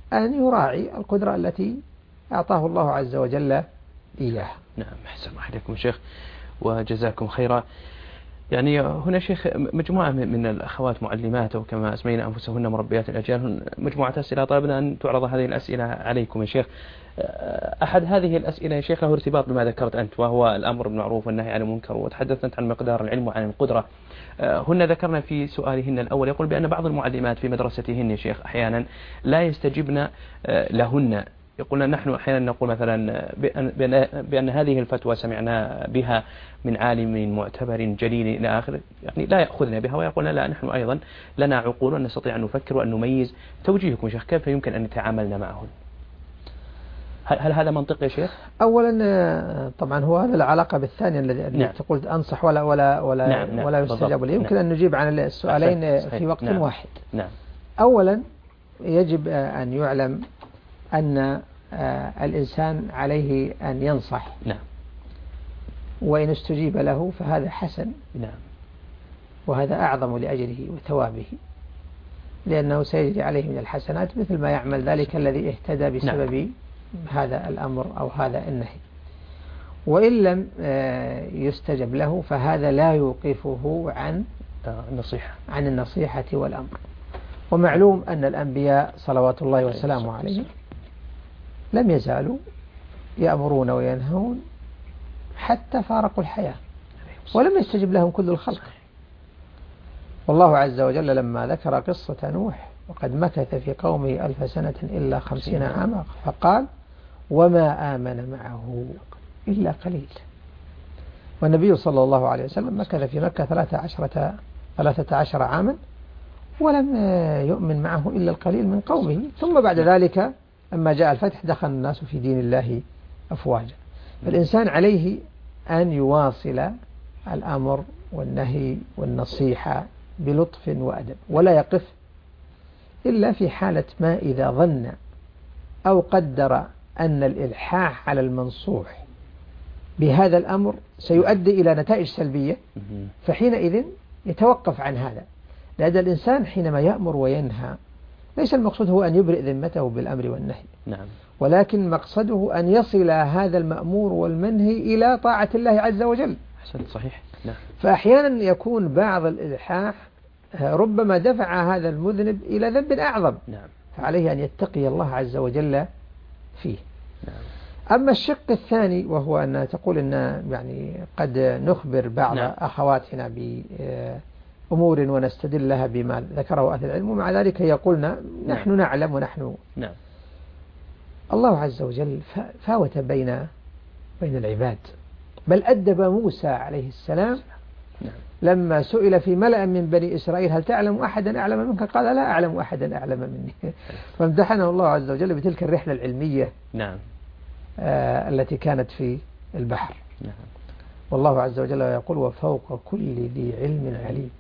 أن يراعي القدرة التي أعطاه الله عز وجل إياها. نعم، أحسن الله إليكم شيخ وجزاكم خيرا. يعني هنا شيخ مجموعة من الأخوات معلمات أو كما أسمينا أنفسهن مربيات الأجيال، مجموعة أسئلة طلبنا أن تعرض هذه الأسئلة عليكم يا شيخ. أحد هذه الأسئلة يا شيخ له ارتباط بما ذكرت أنت، وهو الأمر بالمعروف والنهي عن المنكر، وتحدثت عن مقدار العلم وعن القدرة. هن ذكرنا في سؤالهن الأول يقول بأن بعض المعلمات في مدرستهن يا شيخ أحيانا لا يستجبن لهن. يقولنا نحن أحيانا نقول مثلا بأن هذه الفتوى سمعنا بها من عالم معتبر جليل إلى آخره، يعني لا يأخذنا بها، ويقولنا لا نحن أيضا لنا عقول ونستطيع أن نفكر وأن نميز. توجيهكم شيخ كيف يمكن أن نتعاملنا معهن؟ هل هذا منطقي يا شيخ؟ أولا طبعا هو هذا العلاقة بالثانية الذي نعم. تقول أنصح ولا يستجاب لي. يمكن أن نجيب عن السؤالين في وقت واحد. نعم. أولا يجب أن يعلم أن الإنسان عليه أن ينصح. نعم. وإن استجيب له فهذا حسن. نعم. وهذا أعظم لأجره وثوابه، لأنه سيجري عليه من الحسنات مثل ما يعمل ذلك الذي اهتدى بسبب نعم. هذا الأمر أو هذا النهي. وإن لم يستجب له فهذا لا يوقفه عن النصيحة والأمر. ومعلوم أن الأنبياء صلوات الله وسلامه عليهم لم يزالوا يأمرون وينهون حتى فارقوا الحياة، ولم يستجب لهم كل الخلق. والله عز وجل لما ذكر قصة نوح وقد مكث في قومه 1000 سنة إلا 50 عاما فقال وما آمن معه إلا قليل. والنبي صلى الله عليه وسلم مكث في مكة 13 عاما ولم يؤمن معه إلا القليل من قومه، ثم بعد ذلك لما جاء الفتح دخل الناس في دين الله أفواجا. فالإنسان عليه أن يواصل الأمر والنهي والنصيحة بلطف وأدب، ولا يقف إلا في حالة ما إذا ظن أو قدر أن الإلحاح على المنصوح بهذا الأمر سيؤدي إلى نتائج سلبية، فحينئذ يتوقف عن هذا. لأن الإنسان حينما يأمر وينهى ليس المقصود هو أن يبرئ ذمته بالأمر والنهي، نعم. ولكن مقصده أن يصل هذا المأمور والمنهي إلى طاعة الله عز وجل. حسن، صحيح. نعم. فأحيانا يكون بعض الإلحاح ربما دفع هذا المذنب إلى ذنب أعظم، نعم. فعليه أن يتقي الله عز وجل فيه. نعم. أما الشق الثاني وهو أن تقول أن يعني قد نخبر بعض نعم. أخواتنا بأمور ونستدل لها بما ذكره أهل العلم، ومع ذلك يقولنا نحن نعلم ونحن نعم. الله عز وجل فاوت بين العباد، بل أدب موسى عليه السلام نعم. لما سئل في ملأ من بني إسرائيل هل تعلم أحدا أعلم منك؟ قال لا أعلم أحدا أعلم مني. فامتحنه الله عز وجل بتلك الرحلة العلمية نعم. التي كانت في البحر. نعم. والله عز وجل يقول وفوق كل ذي علم عليم.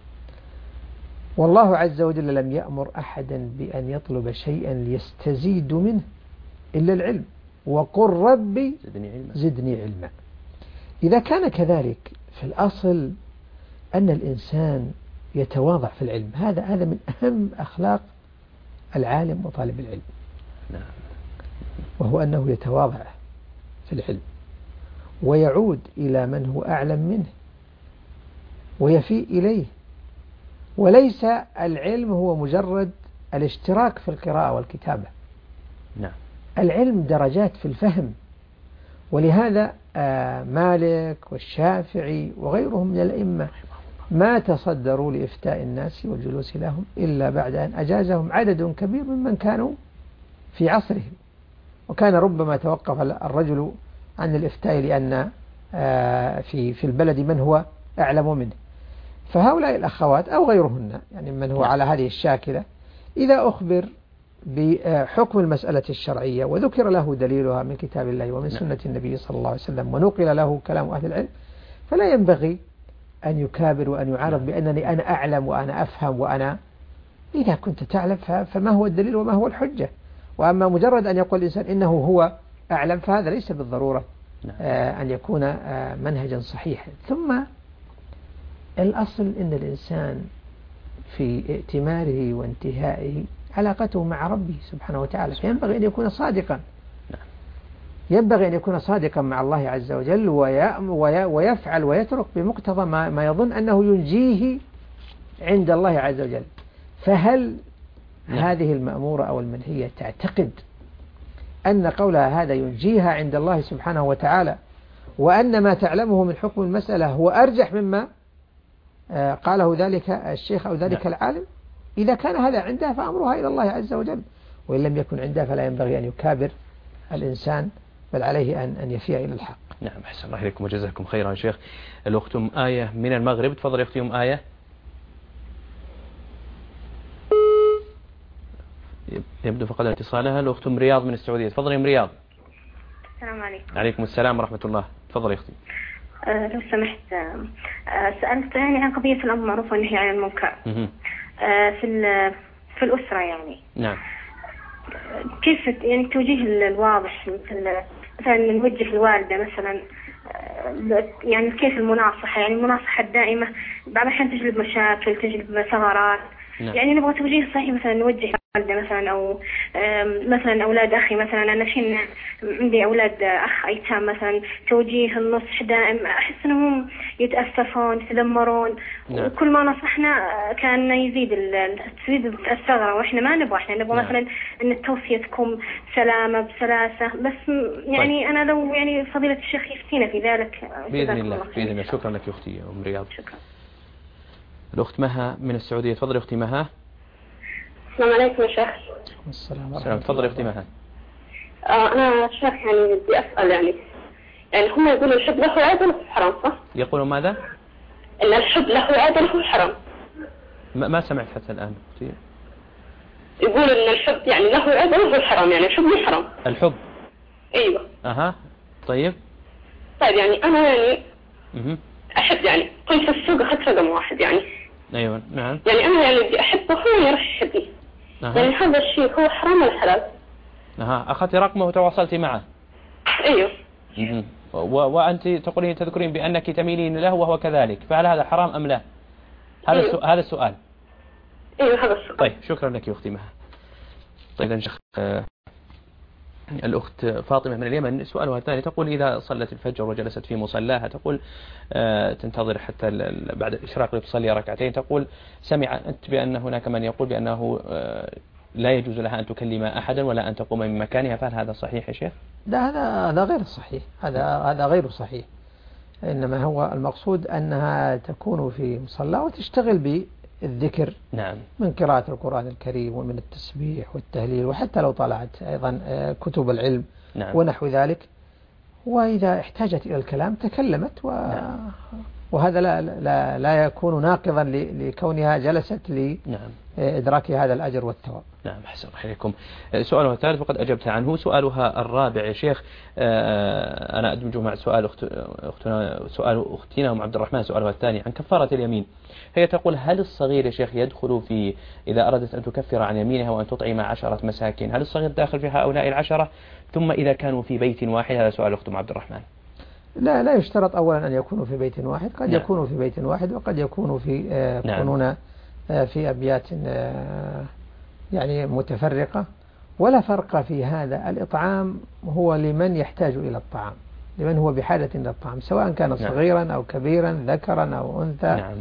والله عز وجل لم يأمر أحدا بأن يطلب شيئا ليستزيد منه إلا العلم، وقل ربي زدني علما. إذا كان كذلك في الأصل أن الإنسان يتواضع في العلم، هذا من أهم أخلاق العالم وطالب العلم. نعم. وهو أنه يتواضع في العلم ويعود إلى من هو أعلم منه ويفيء إليه. وليس العلم هو مجرد الاشتراك في القراءة والكتابة. نعم. العلم درجات في الفهم، ولهذا مالك والشافعي وغيرهم من الأئمة ما تصدروا لإفتاء الناس والجلوس لهم إلا بعد أن أجازهم عدد كبير ممن كانوا في عصرهم، وكان ربما توقف الرجل عن الإفتاء لأن في البلد من هو أعلم منه. فهؤلاء الأخوات أو غيرهن يعني من هو على هذه الشاكلة إذا أخبر بحكم المسألة الشرعية وذكر له دليلها من كتاب الله ومن سنة النبي صلى الله عليه وسلم ونقل له كلام أهل العلم، فلا ينبغي أن يكابر وأن يعارض بأنني أنا أعلم وأنا أفهم وأنا. إذا كنت تعلم فما هو الدليل وما هو الحجة؟ وأما مجرد أن يقول الإنسان إنه هو أعلم فهذا ليس بالضرورة أن يكون منهجا صحيحا. ثم الأصل إن الإنسان في ائتماره وانتهائه علاقته مع ربه سبحانه وتعالى، فينبغي أن يكون صادقا، ينبغي أن يكون صادقا مع الله عز وجل، ويفعل ويترك بمقتضى ما يظن أنه ينجيه عند الله عز وجل. فهل هذه المأمورة أو المنهية تعتقد أن قولها هذا ينجيها عند الله سبحانه وتعالى، وأن ما تعلمه من حكم المسألة هو أرجح مما قاله ذلك الشيخ أو ذلك العالم؟ إذا كان هذا عندها فأمرها إلى الله عز وجل، وإن لم يكن عندها فلا ينبغي أن يكابر الإنسان، بل عليه أن يفيء إلى الحق. نعم، أحسن الله إليكم وجزاكم خيرا يا شيخ. الأخت آية من المغرب، تفضل يا أختي آية. يبدو فقد اتصالها. الأخت رياض من السعودية، تفضل يا رياض. السلام عليكم. عليكم السلام ورحمة الله، تفضل يا أختي. لو سمحت، سألت يعني عن قضية الأمر بالمعروف والنهي عن المنكر في الأسرة يعني. نعم. كيف يعني التوجيه الواضح، مثلا نوجه الوالدة مثلا، يعني كيف المناصحة، يعني المناصحة الدائمة بعض الأحيان تجلب مشاكل، تجلب ثغرات. نعم. يعني نبغى توجيه صحيح، مثلا نوجه والدة مثلا، أو مثلا أولاد أخي مثلا، أنا الحين عندي أولاد أخ أيتام مثلا، توجيه النصح دائم أحس أنهم يتأسفون يتذمرون. نعم. وكل ما نصحنا كان تزيد الثغرة، وإحنا ما نبغى، إحنا نبغى مثلا أن التوصية تكون سلامة بسلاسة. بس يعني أنا لو يعني فضيلة الشيخ يفتينا في ذلك بإذن الله. بإذن الله. شكرا لك يا أختي أم رياض. شكرا. الأخت مها من السعودية، تفضل يا أختي مها. السلام عليكم يا شيخ. السلام. تفضل يا أختي مها. أنا شيخ يعني بدي أسأل، يعني هم يقولوا الحب له عادة وله حرام، صح؟ يقولوا ماذا؟ إن الحب له عادة وله حرام. ما سمعت حتى الآن. يقول إن الحب يعني له عادة وله حرام، يعني الحب مو حرام. الحب. أيوة. طيب يعني أنا يعني أحب، يعني كنت في السوق أخذت رقم واحد يعني. أيوة نعم. يعني أنا يعني بدي أحبه هو يروح يحبني. يعني هذا الشيء هو حرام ولا حلال؟ أخذت رقمه وتواصلتي معه. أيوه. وأنت تذكرين بأنك تميلين له وهو كذلك، فهل هذا حرام أم لا؟ هذا السؤال. أيوه هذا السؤال. طيب شكرا لك يا أختي مها. طيب شيخ، الأخت فاطمة من اليمن سؤالها الثاني، تقول إذا صلت الفجر وجلست في مصلاها، تقول تنتظر حتى بعد الإشراق لتصلي ركعتين، تقول سمعت بأن هناك من يقول بأنه لا يجوز لها أن تكلم أحدا ولا أن تقوم من مكانها، فهل هذا صحيح يا شيخ؟ لا، هذا غير صحيح، هذا غير صحيح. إنما هو المقصود أنها تكون في مصلى وتشتغل بالذكر. نعم. من قراءة القرآن الكريم ومن التسبيح والتهليل، وحتى لو طالعت أيضا كتب العلم. نعم. ونحو ذلك. وإذا احتاجت إلى الكلام تكلمت، نعم. وهذا لا يكون ناقضا لكونها جلست لإدراك هذا الأجر والثواب. نعم، أحسن عليكم. سؤالها الثالث وقد أجبت عنه. سؤالها الرابع يا شيخ، أنا أدمجه مع سؤال أختنا أم عبد الرحمن، سؤالها الثاني عن كفارة اليمين. هي تقول هل الصغير يا شيخ يدخل في إذا أردت أن تكفر عن يمينها وأن تطعم 10 مساكين، هل الصغير داخل في هؤلاء 10؟ ثم إذا كانوا في بيت واحد، هذا سؤال أختم عبد الرحمن. لا يشترط أولا أن يكونوا في بيت واحد، قد يكونوا في بيت واحد وقد يكونوا يكونون في أبيات يعني متفرقة، ولا فرق في هذا. الإطعام هو لمن يحتاج إلى الطعام، لمن هو بحاجة إلى الطعام، سواء كان صغيرا أو كبيرا، ذكرا أو أنثى. نعم.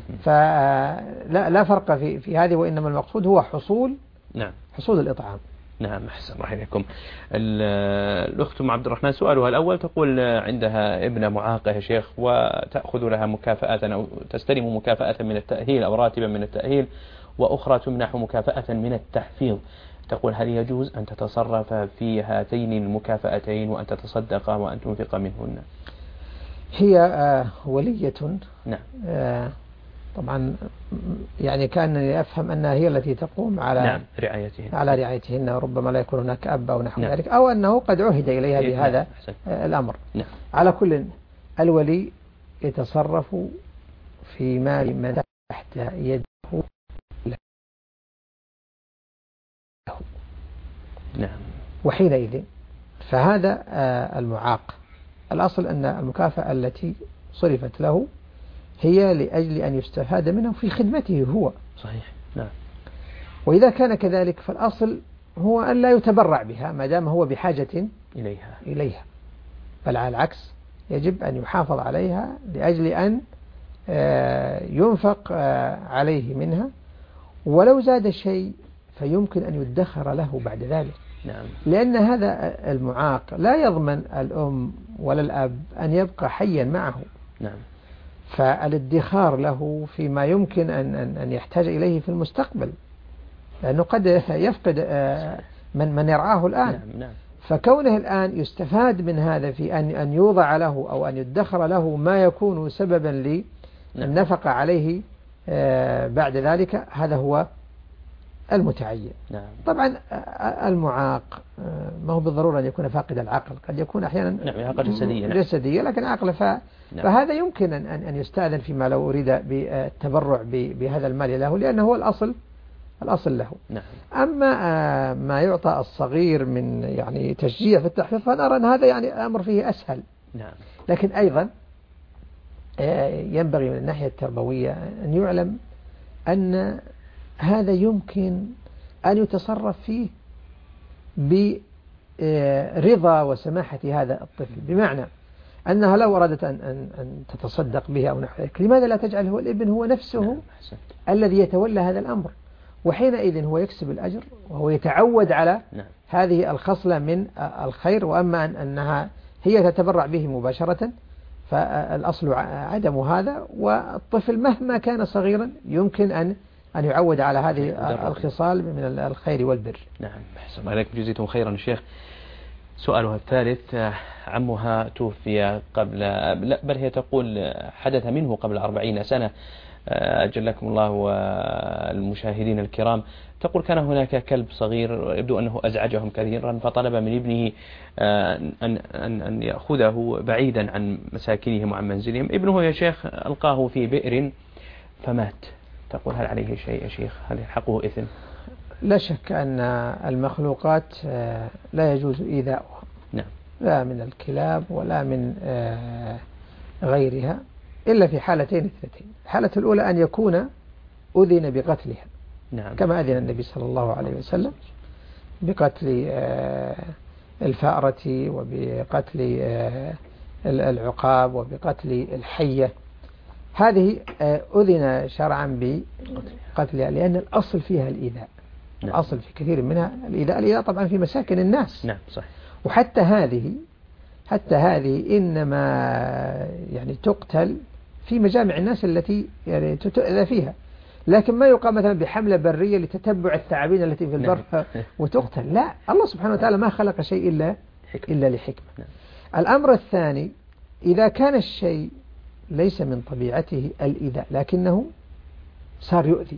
فلا فرق في هذه، وإنما المقصود هو حصول الإطعام. نعم، أحسن الله إليكم. الأخت أم عبد الرحمن سؤالها الأول، تقول عندها ابنة معاقة يا شيخ، وتأخذ لها مكافأة أو تستلم مكافأة من التأهيل أو راتبا من التأهيل، وأخرى تمنح مكافأة من التحفيظ. تقول هل يجوز أن تتصرف في هاتين المكافأتين وأن تتصدق وأن تنفق منهن؟ هي ولية. نعم. طبعا يعني كأنني أفهم أنها هي التي تقوم على رعايتهن، وربما لا يكون هناك أب أو نحو ذلك، أو أنه قد عهد إليها بهذا الأمر. نعم. على كل، الولي يتصرف في مال من تحت يده له. نعم. وحينئذ فهذا المعاق، الأصل أن المكافأة التي صرفت له هي لأجل أن يستفاد منه في خدمته هو. صحيح. نعم. وإذا كان كذلك فالأصل هو أن لا يتبرع بها ما دام هو بحاجة إليها، بل على العكس يجب أن يحافظ عليها لأجل أن ينفق عليه منها، ولو زاد شيء فيمكن أن يدخر له بعد ذلك. نعم. لأن هذا المعاق لا يضمن الأم ولا الأب أن يبقى حيا معه. نعم. فالادخار له فيما يمكن أن يحتاج إليه في المستقبل، لأنه قد يفقد من يرعاه الآن. نعم. فكونه الآن يستفاد من هذا في أن يوضع له أو أن يدخر له ما يكون سببا للنفقة عليه بعد ذلك، هذا هو المتعين. نعم. طبعا المعاق ما هو بالضرورة أن يكون فاقد العقل، قد يكون أحيانا إعاقة جسدية لكن عقل فهذا يمكن أن يستأذن فيما لو أريد بالتبرع بهذا المال له، لأنه هو الأصل له. نعم. أما ما يعطى الصغير من يعني تشجيع في التحفيظ فأنا أرى أن هذا يعني أمر فيه أسهل. نعم. لكن أيضا ينبغي من الناحية التربوية أن يعلم أن هذا يمكن أن يتصرف فيه برضا وسماحة هذا الطفل، بمعنى أنها لو أرادت أن تتصدق به أو نحو ذلك، لماذا لا تجعل هو الابن هو نفسه الذي يتولى هذا الأمر، وحينئذ هو يكسب الأجر وهو يتعود على هذه الخصلة من الخير. وأما أنها هي تتبرع به مباشرة فالأصل عدم هذا، والطفل مهما كان صغيرا يمكن أن يعود على هذه الخصال من الخير والبر. نعم. أحسن الله إليكم، جزيتم خيرا الشيخ. سؤالها الثالث: عمها توفي بل هي تقول حدث منه قبل 40 سنة، أجلكم الله والمشاهدين الكرام. تقول كان هناك كلب صغير يبدو أنه أزعجهم كثيرا، فطلب من ابنه أن يأخذه بعيدا عن مساكنهم وعن منزلهم. ابنه يا شيخ ألقاه في بئر فمات. تقول هل عليه شيء يا شيخ؟ هل يلحقه إثم؟ لا شك أن المخلوقات لا يجوز إيذاؤها. نعم. لا من الكلاب ولا من غيرها، إلا في حالتين اثنتين. الحالة الأولى أن يكون أذن بقتلها. نعم. كما أذن النبي صلى الله عليه وسلم بقتل الفأرة وبقتل العقاب وبقتل الحية. هذه أذن شرعا بقتلها لأن الأصل فيها الإيذاء. نعم. الأصل في كثير منها الإيذاء طبعا في مساكن الناس. نعم صحيح. وحتى هذه إنما يعني تقتل في مجامع الناس التي يعني تؤذى فيها، لكن ما يقام مثلا بحملة برية لتتبع الثعابين التي في البر وتقتل. لا، الله سبحانه وتعالى ما خلق شيء إلا لحكمة. الأمر الثاني: إذا كان الشيء ليس من طبيعته الإيذاء لكنه صار يؤذي،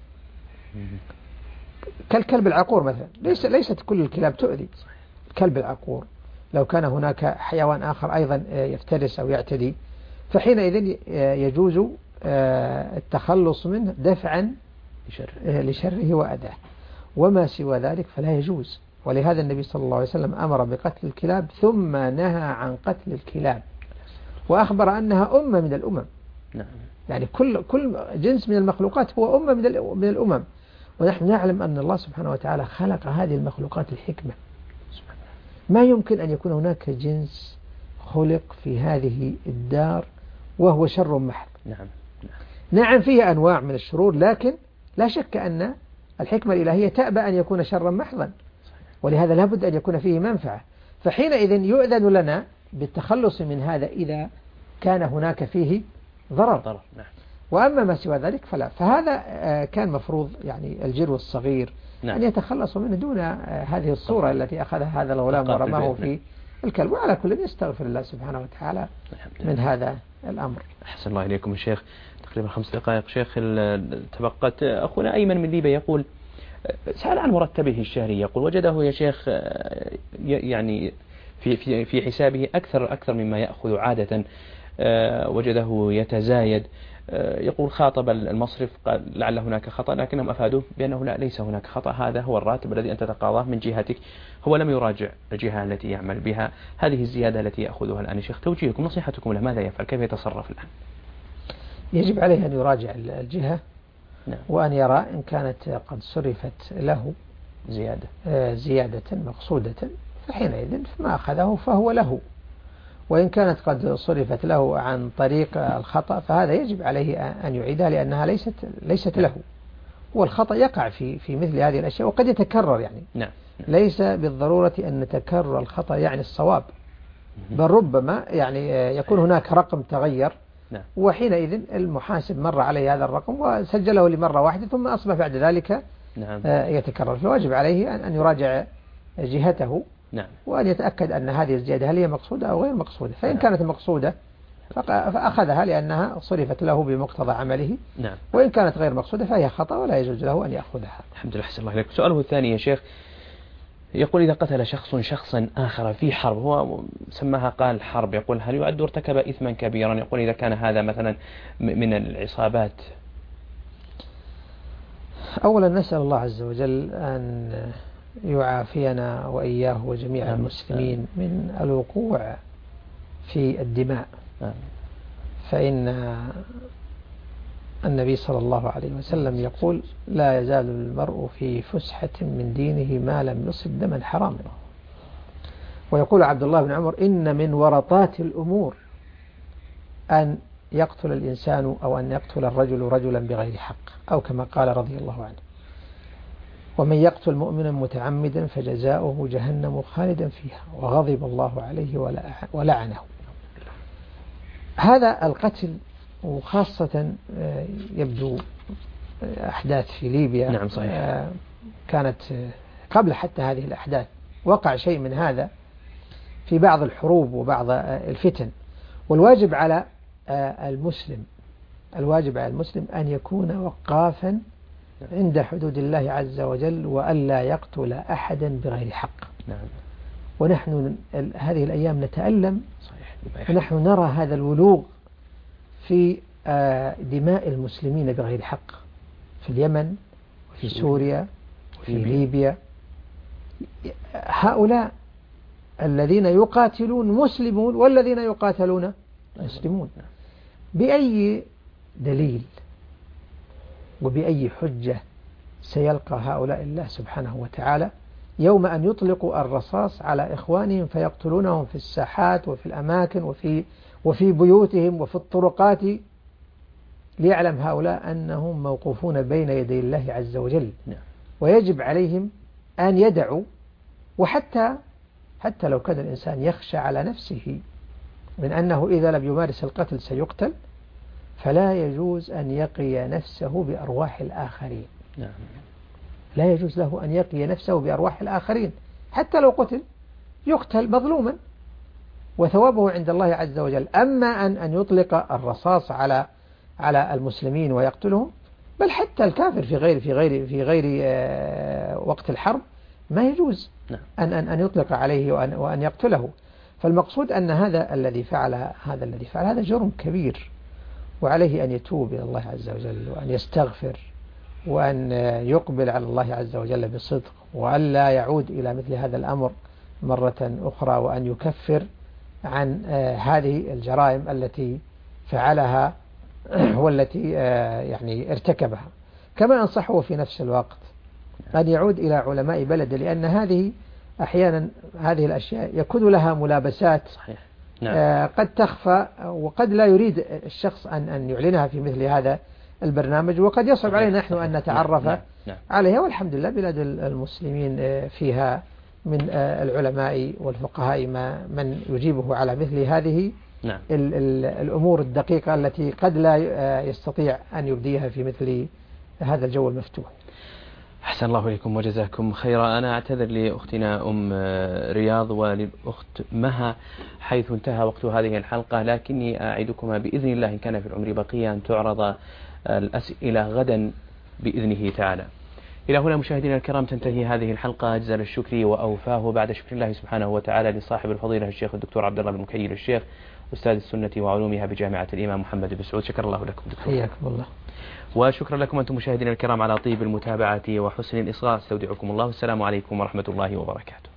كالكلب العقور مثلا، ليست كل الكلاب تؤذي. الكلب العقور لو كان هناك حيوان آخر أيضا يفترس أو يعتدي فحينئذ يجوز التخلص منه دفعا لشره وأذاه، وما سوى ذلك فلا يجوز. ولهذا النبي صلى الله عليه وسلم أمر بقتل الكلاب ثم نهى عن قتل الكلاب، وأخبر أنها أمة من الأمم. نعم. يعني كل جنس من المخلوقات هو أمة من الأمم، ونحن نعلم أن الله سبحانه وتعالى خلق هذه المخلوقات الحكمة. ما يمكن أن يكون هناك جنس خلق في هذه الدار وهو شر محض. نعم فيه أنواع من الشرور، لكن لا شك أن الحكمة الإلهية تأبى أن يكون شرا محضا، ولهذا لابد أن يكون فيه منفعة. فحينئذ يؤذن لنا بالتخلص من هذا إذا كان هناك فيه ضرر. وأما ما سوى ذلك فلا. فهذا كان مفروض يعني الجرو الصغير أن يتخلص منه دون هذه الصورة التي أخذها هذا الغلام ورماه في الكلب. وعلى كل يستغفر الله سبحانه وتعالى من هذا الأمر. أحسن الله إليكم الشيخ. تقريبا 5 دقائق شيخ تبقت. أخونا أيمن من ليبيا يقول سأل عن مرتبه الشهري، يقول وجده يا شيخ يعني في حسابه أكثر مما يأخذ عادة، وجده يتزايد. يقول خاطب المصرف قال لعل هناك خطأ، لكنهم أفادوه بأنه لا، ليس هناك خطأ، هذا هو الراتب الذي أنت تتقاضاه من جهتك. هو لم يراجع الجهة التي يعمل بها هذه الزيادة التي يأخذها الآن. شيخ توجيهكم نصيحتكم له، ماذا يفعل؟ كيف يتصرف الآن؟ يجب عليه أن يراجع الجهة وأن يرى إن كانت قد صرفت له زيادة مقصودة فحينئذ ما أخذه فهو له، وإن كانت قد صرفت له عن طريق الخطأ فهذا يجب عليه أن يعيدها لأنها ليست له. والخطأ يقع في مثل هذه الأشياء وقد يتكرر يعني. ليس بالضرورة أن تكرر الخطأ يعني الصواب، بل ربما يعني يكون هناك رقم تغير وحينئذ المحاسب مر عليه هذا الرقم وسجله لمرة واحدة ثم أصبح بعد ذلك يتكرر، فواجب عليه أن يراجع جهته وأن يتأكد أن هذه الزيادة هل هي مقصودة أو غير مقصودة. فإن كانت مقصودة فأخذها لأنها صرفت له بمقتضى عمله، وإن كانت غير مقصودة فهي خطأ ولا يجوز له أن يأخذها. الحمد لله. أحسن الله إليك. سؤاله الثاني يا شيخ يقول إذا قتل شخص شخصا آخر في حرب، هو سماها قال حرب، يقول هل يعد ارتكب إثما كبيرا؟ يقول إذا كان هذا مثلا من العصابات. أولا نسأل الله عز وجل أن يعافينا وإياه وجميع المسلمين من الوقوع في الدماء، فإن النبي صلى الله عليه وسلم يقول لا يزال المرء في فسحة من دينه ما لم يصب دما حراما. ويقول عبد الله بن عمر إن من ورطات الأمور أن يقتل الإنسان أو أن يقتل الرجل رجلا بغير حق، أو كما قال رضي الله عنه ومن يقتل مؤمنا متعمدا فجزاؤه جهنم خالدا فيها وغضب الله عليه ولعنه. هذا القتل وخاصة يبدو أحداث في ليبيا صحيح. كانت قبل حتى هذه الأحداث وقع شيء من هذا في بعض الحروب وبعض الفتن. والواجب على المسلم أن يكون وقافا عند حدود الله عز وجل وألا يقتل أحدا بغير حق. ونحن هذه الأيام نتألم ونحن نرى هذا الولوغ في دماء المسلمين بغير حق في اليمن وفي سوريا وفي ليبيا. هؤلاء الذين يقاتلون مسلمون والذين يقاتلون مسلمون. بأي دليل وبأي حجة سيلقى هؤلاء الله سبحانه وتعالى يوم أن يطلقوا الرصاص على إخوانهم فيقتلونهم في الساحات وفي الأماكن وفي بيوتهم وفي الطرقات، ليعلم هؤلاء أنهم موقوفون بين يدي الله عز وجل، ويجب عليهم أن يدعوا. وحتى لو كان الإنسان يخشى على نفسه من أنه إذا لم يمارس القتل سيقتل، فلا يجوز أن يقي نفسه بأرواح الآخرين. لا يجوز له أن يقي نفسه بأرواح الآخرين حتى لو قتل، يقتل مظلوما وثوابه عند الله عز وجل. أما أن يطلق الرصاص على المسلمين ويقتلهم، بل حتى الكافر في غير وقت الحرب ما يجوز أن يطلق عليه وأن يقتله. فالمقصود أن هذا الذي فعل هذا جرم كبير، وعليه أن يتوب إلى الله عز وجل وأن يستغفر وأن يقبل على الله عز وجل بصدق، وأن لا يعود إلى مثل هذا الأمر مرة أخرى، وأن يكفر عن هذه الجرائم التي فعلها والتي يعني ارتكبها. كما أنصحه في نفس الوقت أن يعود إلى علماء بلده، لأن أحيانا هذه الأشياء يكون لها ملابسات قد تخفى وقد لا يريد الشخص أن يعلنها في مثل هذا البرنامج، وقد يصعب علينا نحن أن نتعرف عليها. والحمد لله بلاد المسلمين فيها من العلماء والفقهاء من يجيبه على مثل هذه الأمور الدقيقة التي قد لا يستطيع أن يبديها في مثل هذا الجو المفتوح. أحسن الله إليكم وجزاكم خيرا. أنا أعتذر لأختنا رياض وللأخت مها حيث انتهى وقت هذه الحلقة، لكني أعدكما بإذن الله إن كان في العمر بقية أن تعرض الأسئلة غدا بإذنه تعالى. إلى هنا مشاهدينا الكرام تنتهي هذه الحلقة، أجزل الشكر وأوفاه بعد شكر الله سبحانه وتعالى لصاحب الفضيلة الشيخ الدكتور عبد الله بن مكيل الشيخ أستاذ السنة وعلومها بجامعة الإمام محمد بن سعود. شكر الله لكم دكتور. حياكم الله. وشكرا لكم أنتم مشاهدينا الكرام على طيب المتابعة وحسن الإصغاء. استودعكم الله، والسلام عليكم ورحمة الله وبركاته.